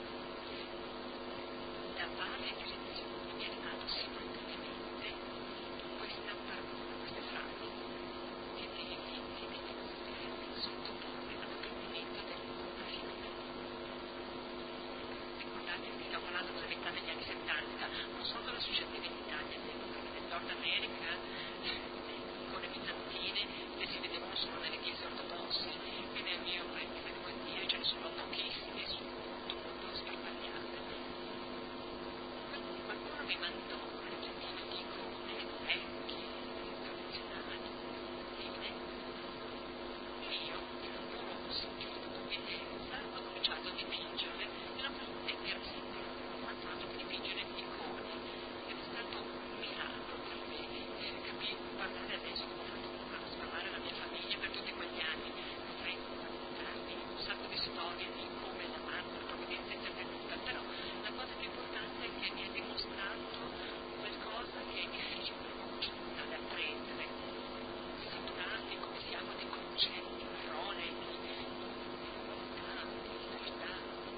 da varie direzioni mi è arrivato simultaneamente questa parola, queste frasi che devi sottoporre all'apprendimento dell'icona femminile. Ricordate che stiamo parlando della metà degli anni 70, non so cosa succedeva in Italia all'epoca, perché nel Nord America le icone bizantine le si vedevano solo nelle chiese ortodosse e nel mio paese, devo dire, ce ne sono pochissime su tutto il mondo sparpagliate. Qualcuno mi mandò un esemplino di icone vecchie, tradizionali, fine, e io, amoroso, ho cominciato a dipingerle e naturalmente ero sempre quanto per dipingere icone ed è stato un miracolo per me capire, guardare adesso come ho fatto a trasformare la mia famiglia per tutti quegli anni, potrei raccontarvi un sacco di storie di come la madre provvidenza è intervenuta, però la cosa più importante è che mi ha dimostrato qualcosa che è difficile per occidentale apprendere, saturati come siamo di concetti erronei, di umanità, di libertà.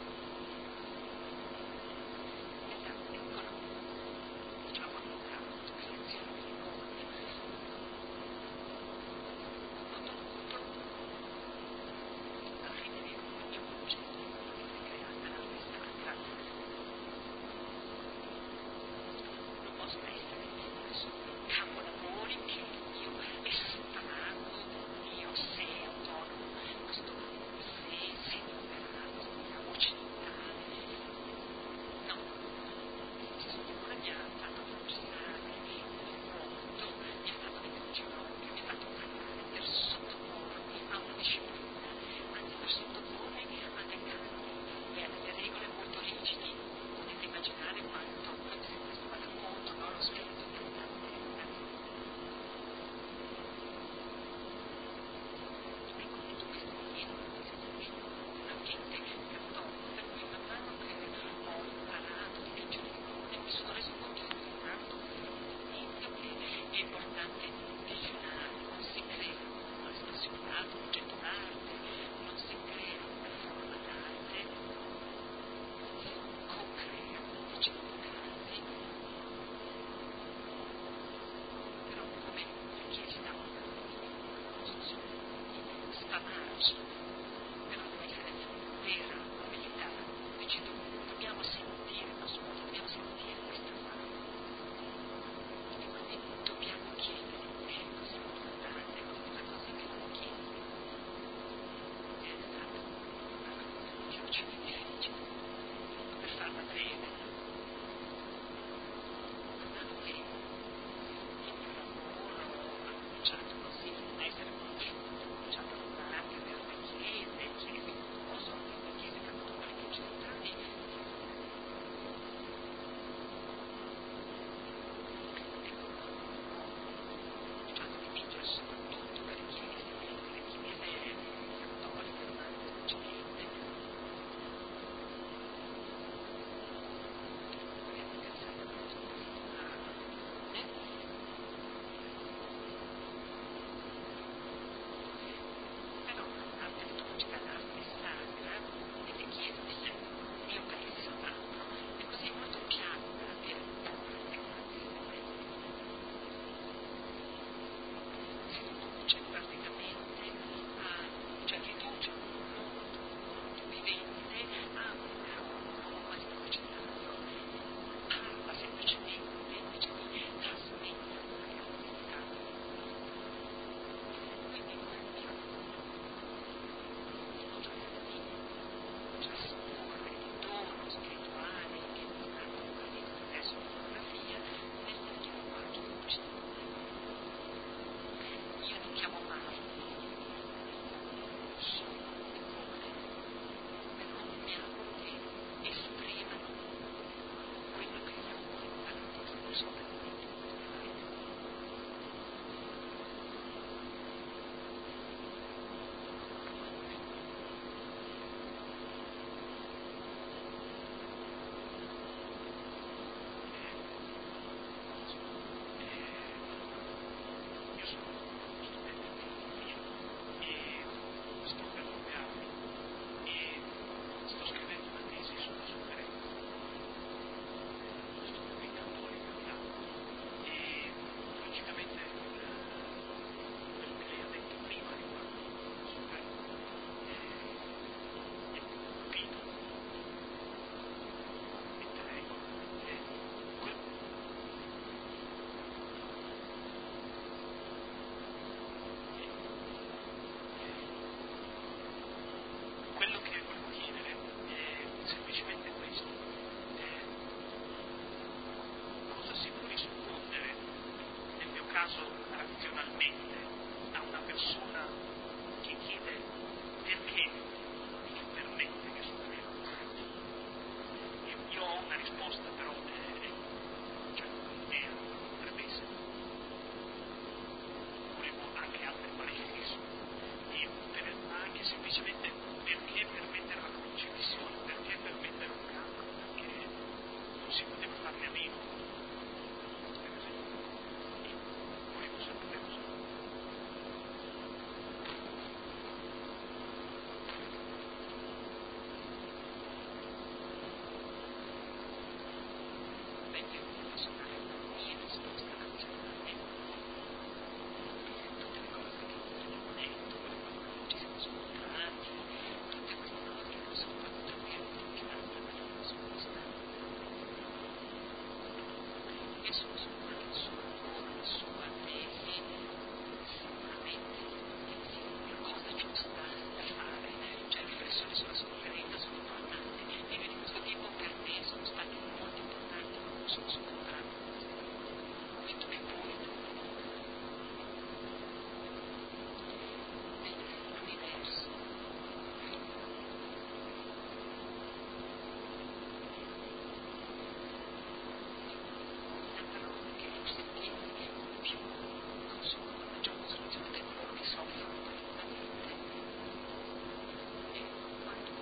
Questa piccola, diciamo allora, spiegazione dell'icone ho dovuto, alla fine di ogni concetto di quello che si è creata l'arte sacra, non posso essere questo capolavori che io espango dal mio sé autonomo, questo sé segnalato, diciamo occidentale. No, questa struttura mi ha fatto affascinare il mondo, mi ha fatto vedere un ginocchio, mi ha fatto pregare per sottopormi a una disciplina, anzi per sottopormi a dei canoni e a delle regole molto rigidi. Potete immaginare quanto, se questo vada contro lo spirito dell'arte. Ecco, tutto questo in un ambiente cattolico, per cui man mano che ho imparato a dipingere l'icone mi sono reso conto soltanto all'inizio che è importante digiunare, non si crea un'espressione d'arte, un oggetto d'arte, non si crea una forma d'arte, si co-crea, diciamo casi, però come richiesta di sfamarci, però deve essere vera umiltà, dobbiamo sentire il nostro mondo, dobbiamo sentire questa fama e quindi dobbiamo chiedere, è così importante, questa cosa che non chiede è stata una conclusione difficile. Per farla breve, man mano che il mio lavoro ha cominciato così a essere conosciuto, ho cominciato a lavorare anche per le chiese non solo per le chiese cattoliche occidentali, ecco, ho cominciato a dipingere soprattutto per le chiese cattoliche romanze dell'Occidente. personalmente a una persona che chiede perché mi permette che succeda. Io ho una risposta, però cioè, potrebbe essere. Volevo anche altri pareri ma anche semplicemente perché permettere la crocifissione, perché permettere un cancro, perché non si poteva farne a meno. Per esempio, volevo sapere così. Beh, io posso dare una mia risposta razionale. Tutte le cose che abbiamo detto, quando ci siamo scontrati, tutte queste cose che non sono fatto troppo che basta per la risposta. Io sono sicura che il suo lavoro, la sua tesi, sicuramente sia una cosa giusta da fare, cioè riflessioni sulla sofferenza sono importanti. Temi di questo tipo per me sono stati molto importanti quando sono scontrata con questo che poi l'universo. Tante robe che forse tieni più con la maggior costruzione di coloro che soffrono profondamente. E quando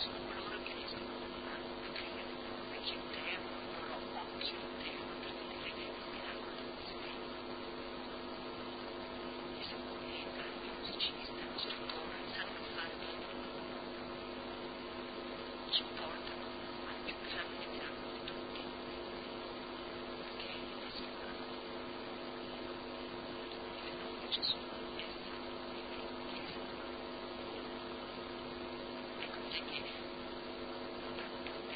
sono coloro che riescono a aprire un vecchio interno, un loro occhio interno per vedere che la condizione e se un poeta, un musicista, uno scrittore sanno fare ci portano al più grande miracolo di tutti, perché riescono a vedono che Gesù è stato riescono ecco te che non racconti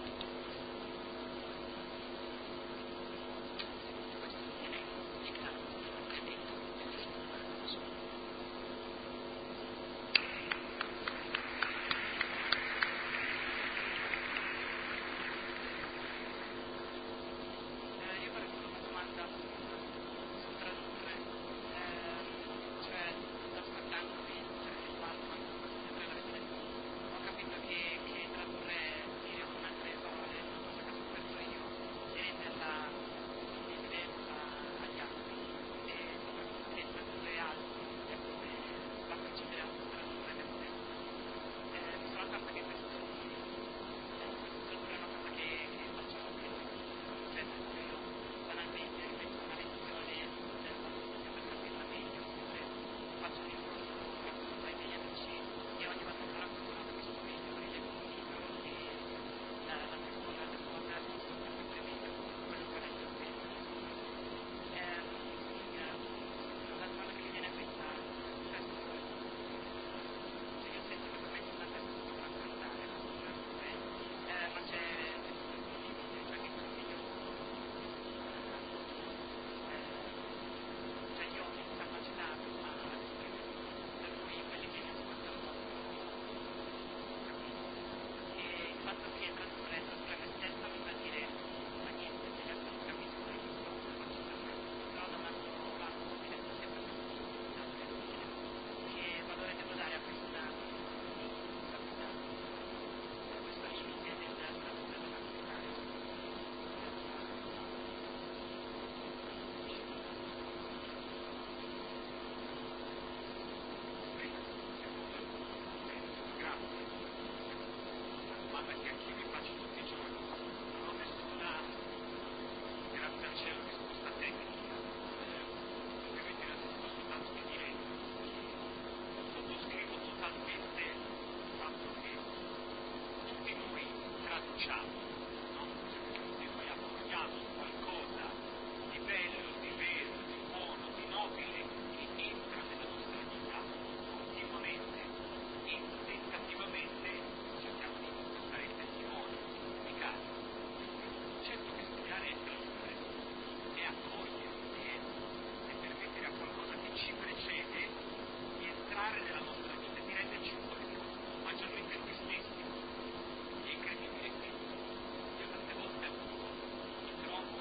questo direi è grande, non credendo che riescono a fare Gesù. Io farei solo una domanda sul tradurre, cioè sto ascoltandovi, cioè il Batman, sempre l'avete ho capito che tradurre dire con altre parole, cosa che ho scoperto io, e renderla visibile agli altri, e soprattutto che tradurre altri è come la consideriamo tradurre me stesso. Mi sono accorta che questo tradurre è una cosa che faccio anche cioè io banalmente ripeto una lezione per capirla meglio, oppure faccio un incontro lo racconto ai miei amici e ogni volta che lo racconto lo capisco meglio, rileggo un libro e la seconda cosa capisco sempre meglio quello che ho letto prima. La domanda che mi viene è questa, cioè io sento che per me una testa si può raccontare, ma c'è un limite, cioè che consiglio cioè io ho un'incapacità a esprimermi, per cui quelli che mi ascoltano possono capire. E il fatto che tradurre me stessa mi fa dire ma niente, se gli altri non capiscono io lo faccio per me, però da un altro lato mi rendo sempre più difficile. Che valore devo dare a questa responsabilità, a questo limite del tradurre e raccontare? Grazie. La domanda che anch'io mi faccio tutti i giorni. Non ho nessuna, grazie al cielo, risposta tecnica. Ovviamente innanzitutto soltanto di dire che sottoscrivo totalmente il fatto che tutti noi traduciamo, no? Cioè, tutti noi accogliamo qualcosa di bello, di vero, di buono, di nobile che entra nella nostra vita continuamente e tentativamente cerchiamo di stare il testimone, di casa. Certo che studiare è tradurre, è accogliere, è permettere a qualcosa che ci precede di entrare nella nostra vita e di renderci un pochino maggiormente noi stessi. È incredibile che io tante volte appunto mi trovo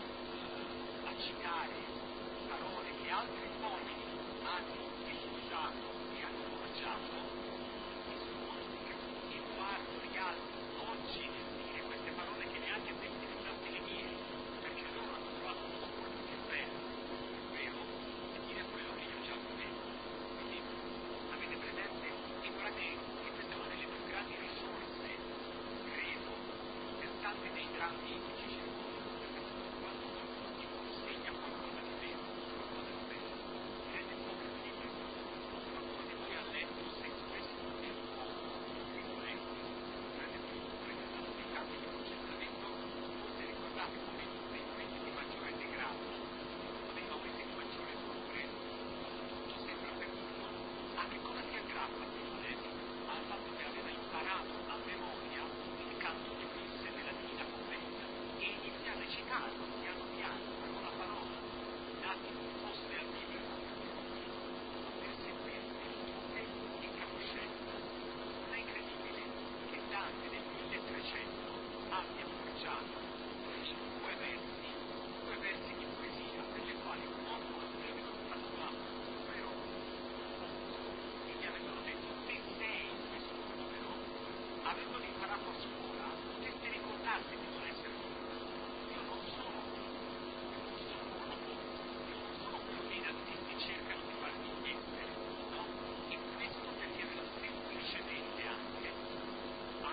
a citare parole che altri uomini hanno usato e hanno mangiato e sono e guardo gli altri oggi nel dire queste parole che neanche sentite le mie, perché loro hanno trovato un modo molto più bello, più vero, di dire quello che io già avevo. Quindi avete presente, e guardate che questa è una delle più grandi risorse, credo, per tanti dei drammi che ci circondano, perché quando qualcuno ti consegna qualcosa di vero, qualcosa di bello, ti rende conto di questo. Qualcuno di voi ha letto Sex Pest e un po' primo letto, prende produttore che è stato nei campi di concentramento, forse ricordate come uno dei momenti di maggiore degrado, uno dei momenti di maggiore dolore, quando tutto sembra perduto, a che cosa si aggrappa Simone? Al fatto che aveva imparato a memoria il canto di Ulisse della Divina Commedia e inizia a recitarlo piano piano, parola a parola, dati poste al libro per seguire tutte e conoscenza. Non è incredibile che Dante nel 1300 abbia forgiato due versi di poesia per le quali un uomo avrebbe tatuato un numero e gli avevano detto te sei questo numero, avendolo imparato a scuola, potresti ricordarti di non essere un numero. Io non sono uomo, io non sono quello che i nazisti cercano di farmi essere, no? E questo perché aveva semplicemente anche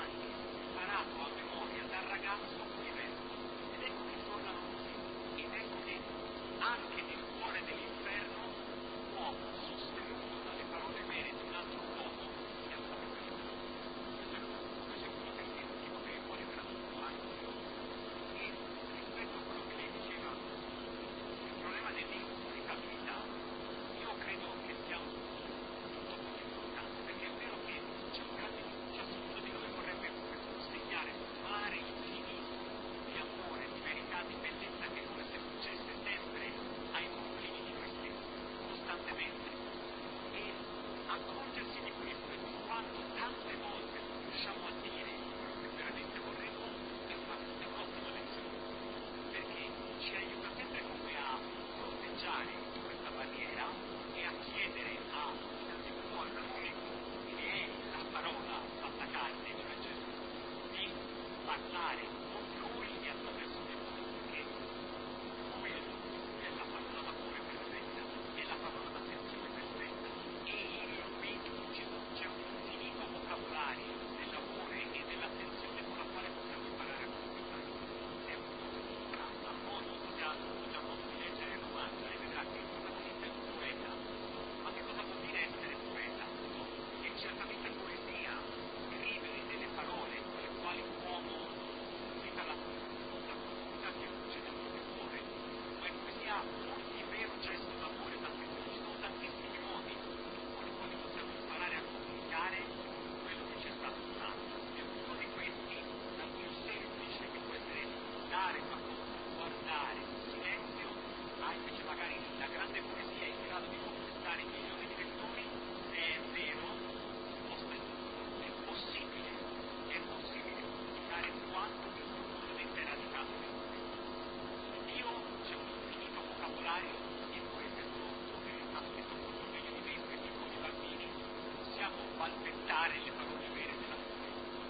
parlare con noi e attraverso di voi, perché quello è la parola d'amore perfetta, è la parola d'attenzione perfetta, e c'è un infinito vocabolario dell'amore e dell'attenzione con la quale possiamo imparare a comunicare. È a modo di leggere il romanzo e vedrà che il protagonista è un poeta. Ma che cosa vuol dire essere poeta? È certamente poesia, scrivere delle parole con le quali un uomo comunica la profondità che luce nel proprio cuore. Ma è poesia ogni vero gesto d'amore, perché ci sono tantissimi modi con i quali possiamo imparare a comunicare quello che ci è stato donato. E uno di questi, dal più semplice, che può essere dare qualcosa, guardare, silenzio, ha invece magari la grande poesia in grado di conquistare milioni di lettori. È vero, è possibile comunicare quanto questo mondo è radicato nel Dio. C'è un infinito vocabolario in cui nel caso di confronto degli di questi con i bambini possiamo balbettare le parole vere dell'amore.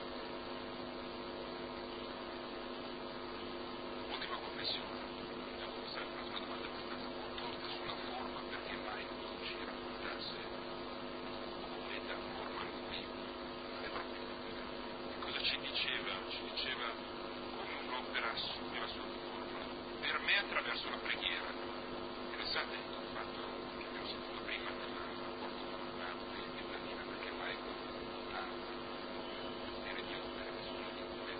Ultima confessione, forse la prossima domanda è stata molto sulla forma, perché mai non ci raccontasse come da forma lui, non è proprio che cosa ci diceva come un'opera assume la sua forma, per me attraverso la preghiera. Interessante il fatto che abbiamo sentito prima del rapporto con Marco e Bettanina, perché mai ha vedere di opere, nessuno di cui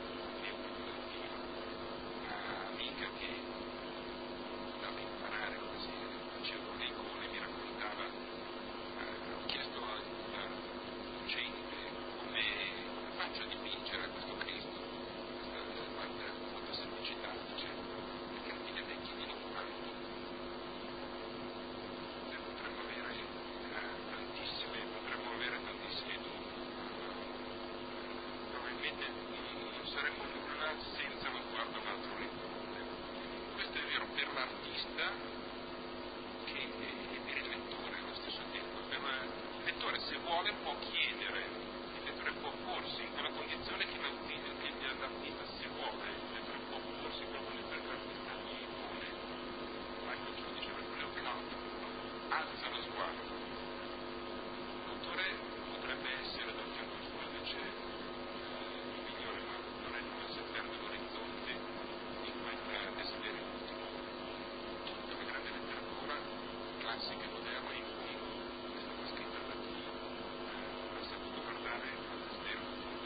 un'amica che dava a imparare come si facevano le icone, mi raccontava, ho chiesto al docente come faccio a dipingere questo Cristo, questa parte con molta semplicità, dice, perché non mi deve chiedere quanto. Potremmo avere tantissimi doni, probabilmente non saremmo nulla senza lo sguardo all'altrui. Questo è vero per l'artista e per il lettore allo stesso tempo. Per il lettore, se vuole, può chiedere, il lettore può porsi in quella condizione che l'artista, se vuole, il lettore può porsi proprio nel perché l'artista gli pone, Michael ce lo diceva, quello canto, alza lo sguardo. L'autore potrebbe essere dal fianco suo invece il migliore, ma non è nulla se perde l'orizzonte di quel desiderio ultimo. Tutta la grande letteratura classica e moderna in fondo è stata scritta da chi ha saputo guardare al desiderio del fondo.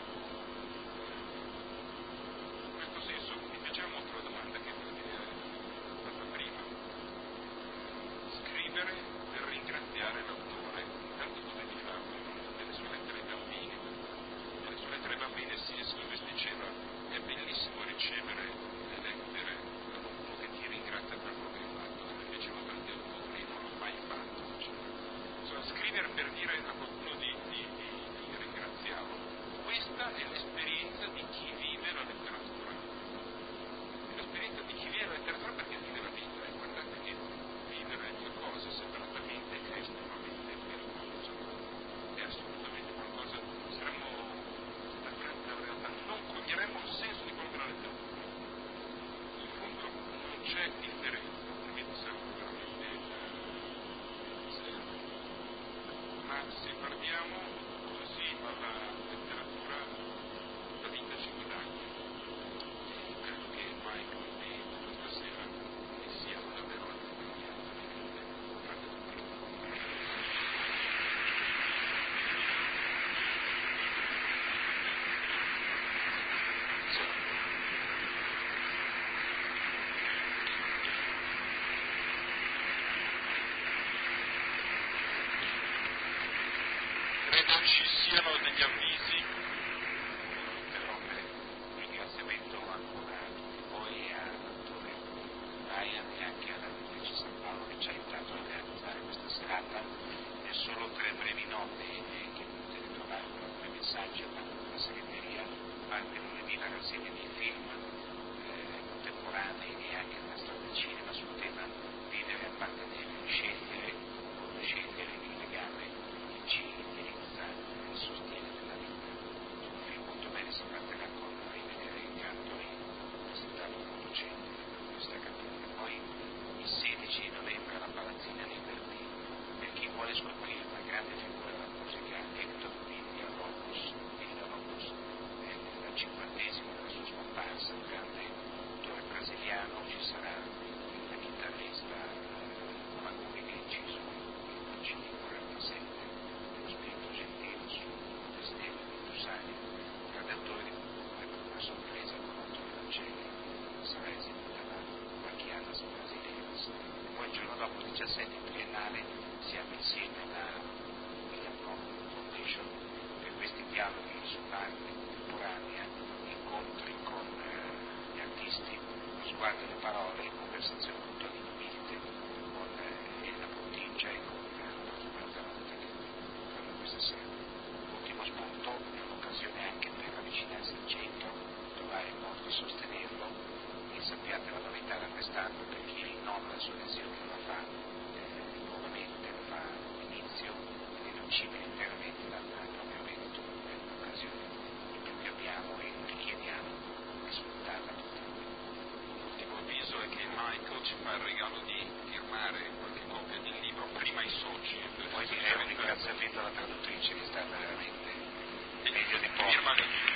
In questo senso mi piaceva molto la domanda che è stata prima. Scrivere per ringraziare l'autore, tanto potevi farlo nelle sue lettere ai bambini. Nelle sue lettere ai bambini C.S. Lewis diceva: è bellissimo ricevere le lettere da qualcuno che ti ringrazia per quello che hai fatto, come dicevano tanti autori, non l'ho mai fatto. Cioè, scrivere per dire a qualcuno di ringraziarlo. Questa è l'esperienza di chi vive la letteratura. È l'esperienza di chi vive la letteratura perché vive la vita. E guardate che vivere due cose separatamente è estremamente pericoloso. È assolutamente qualcosa, saremmo la realtà, non coglieremmo il senso di quello che è la letteratura. In fondo non c'è differenza, altrimenti siamo veramente zero. Ma se guardiamo così alla letteratura, la vita ci guadagna. Credo che Michael e questa sera siano davvero la compagnia della grande letteratura. Credo ci siano degli avvisi. Interrompere un ringraziamento ancora a tutti voi e all'autore Ryan e anche alla Diocesi di San Paolo che ci ha aiutato a realizzare questa serata. E solo 3 brevi note che potete trovare come messaggi a parte della segreteria. Marco lunedì la rassegna dei film contemporanei e anche della storia del cinema sul tema vivere appartenere, scegliere il legame che ci indirizza e sostiene nella vita. Un film molto bene si partirà con rivedere il canto 2017 triennale siamo insieme alla William Foundation per questi dialoghi sull'arte contemporanea, incontri con gli artisti, lo sguardo e le parole, conversazioni molto animate con Elena Bottiglia e con Roberto Mazzarotta che fanno questa sera. Ultimo spunto, è un'occasione anche per avvicinarsi al centro, trovare il modo di sostenerlo e sappiate la novità da quest'anno per chi rinnova la sua adesione la fa nuovamente, lo fa all'inizio ed è deducibile interamente dal proprio reddito. È un'occasione in più che abbiamo e richiediamo di sfruttarla tutta. L'ultimo avviso è che Michael ci fa il regalo di firmare qualche copia del libro prima ai soci. Vuoi dire un ringraziamento alla traduttrice che è stata veramente meglio di poco. Firmami.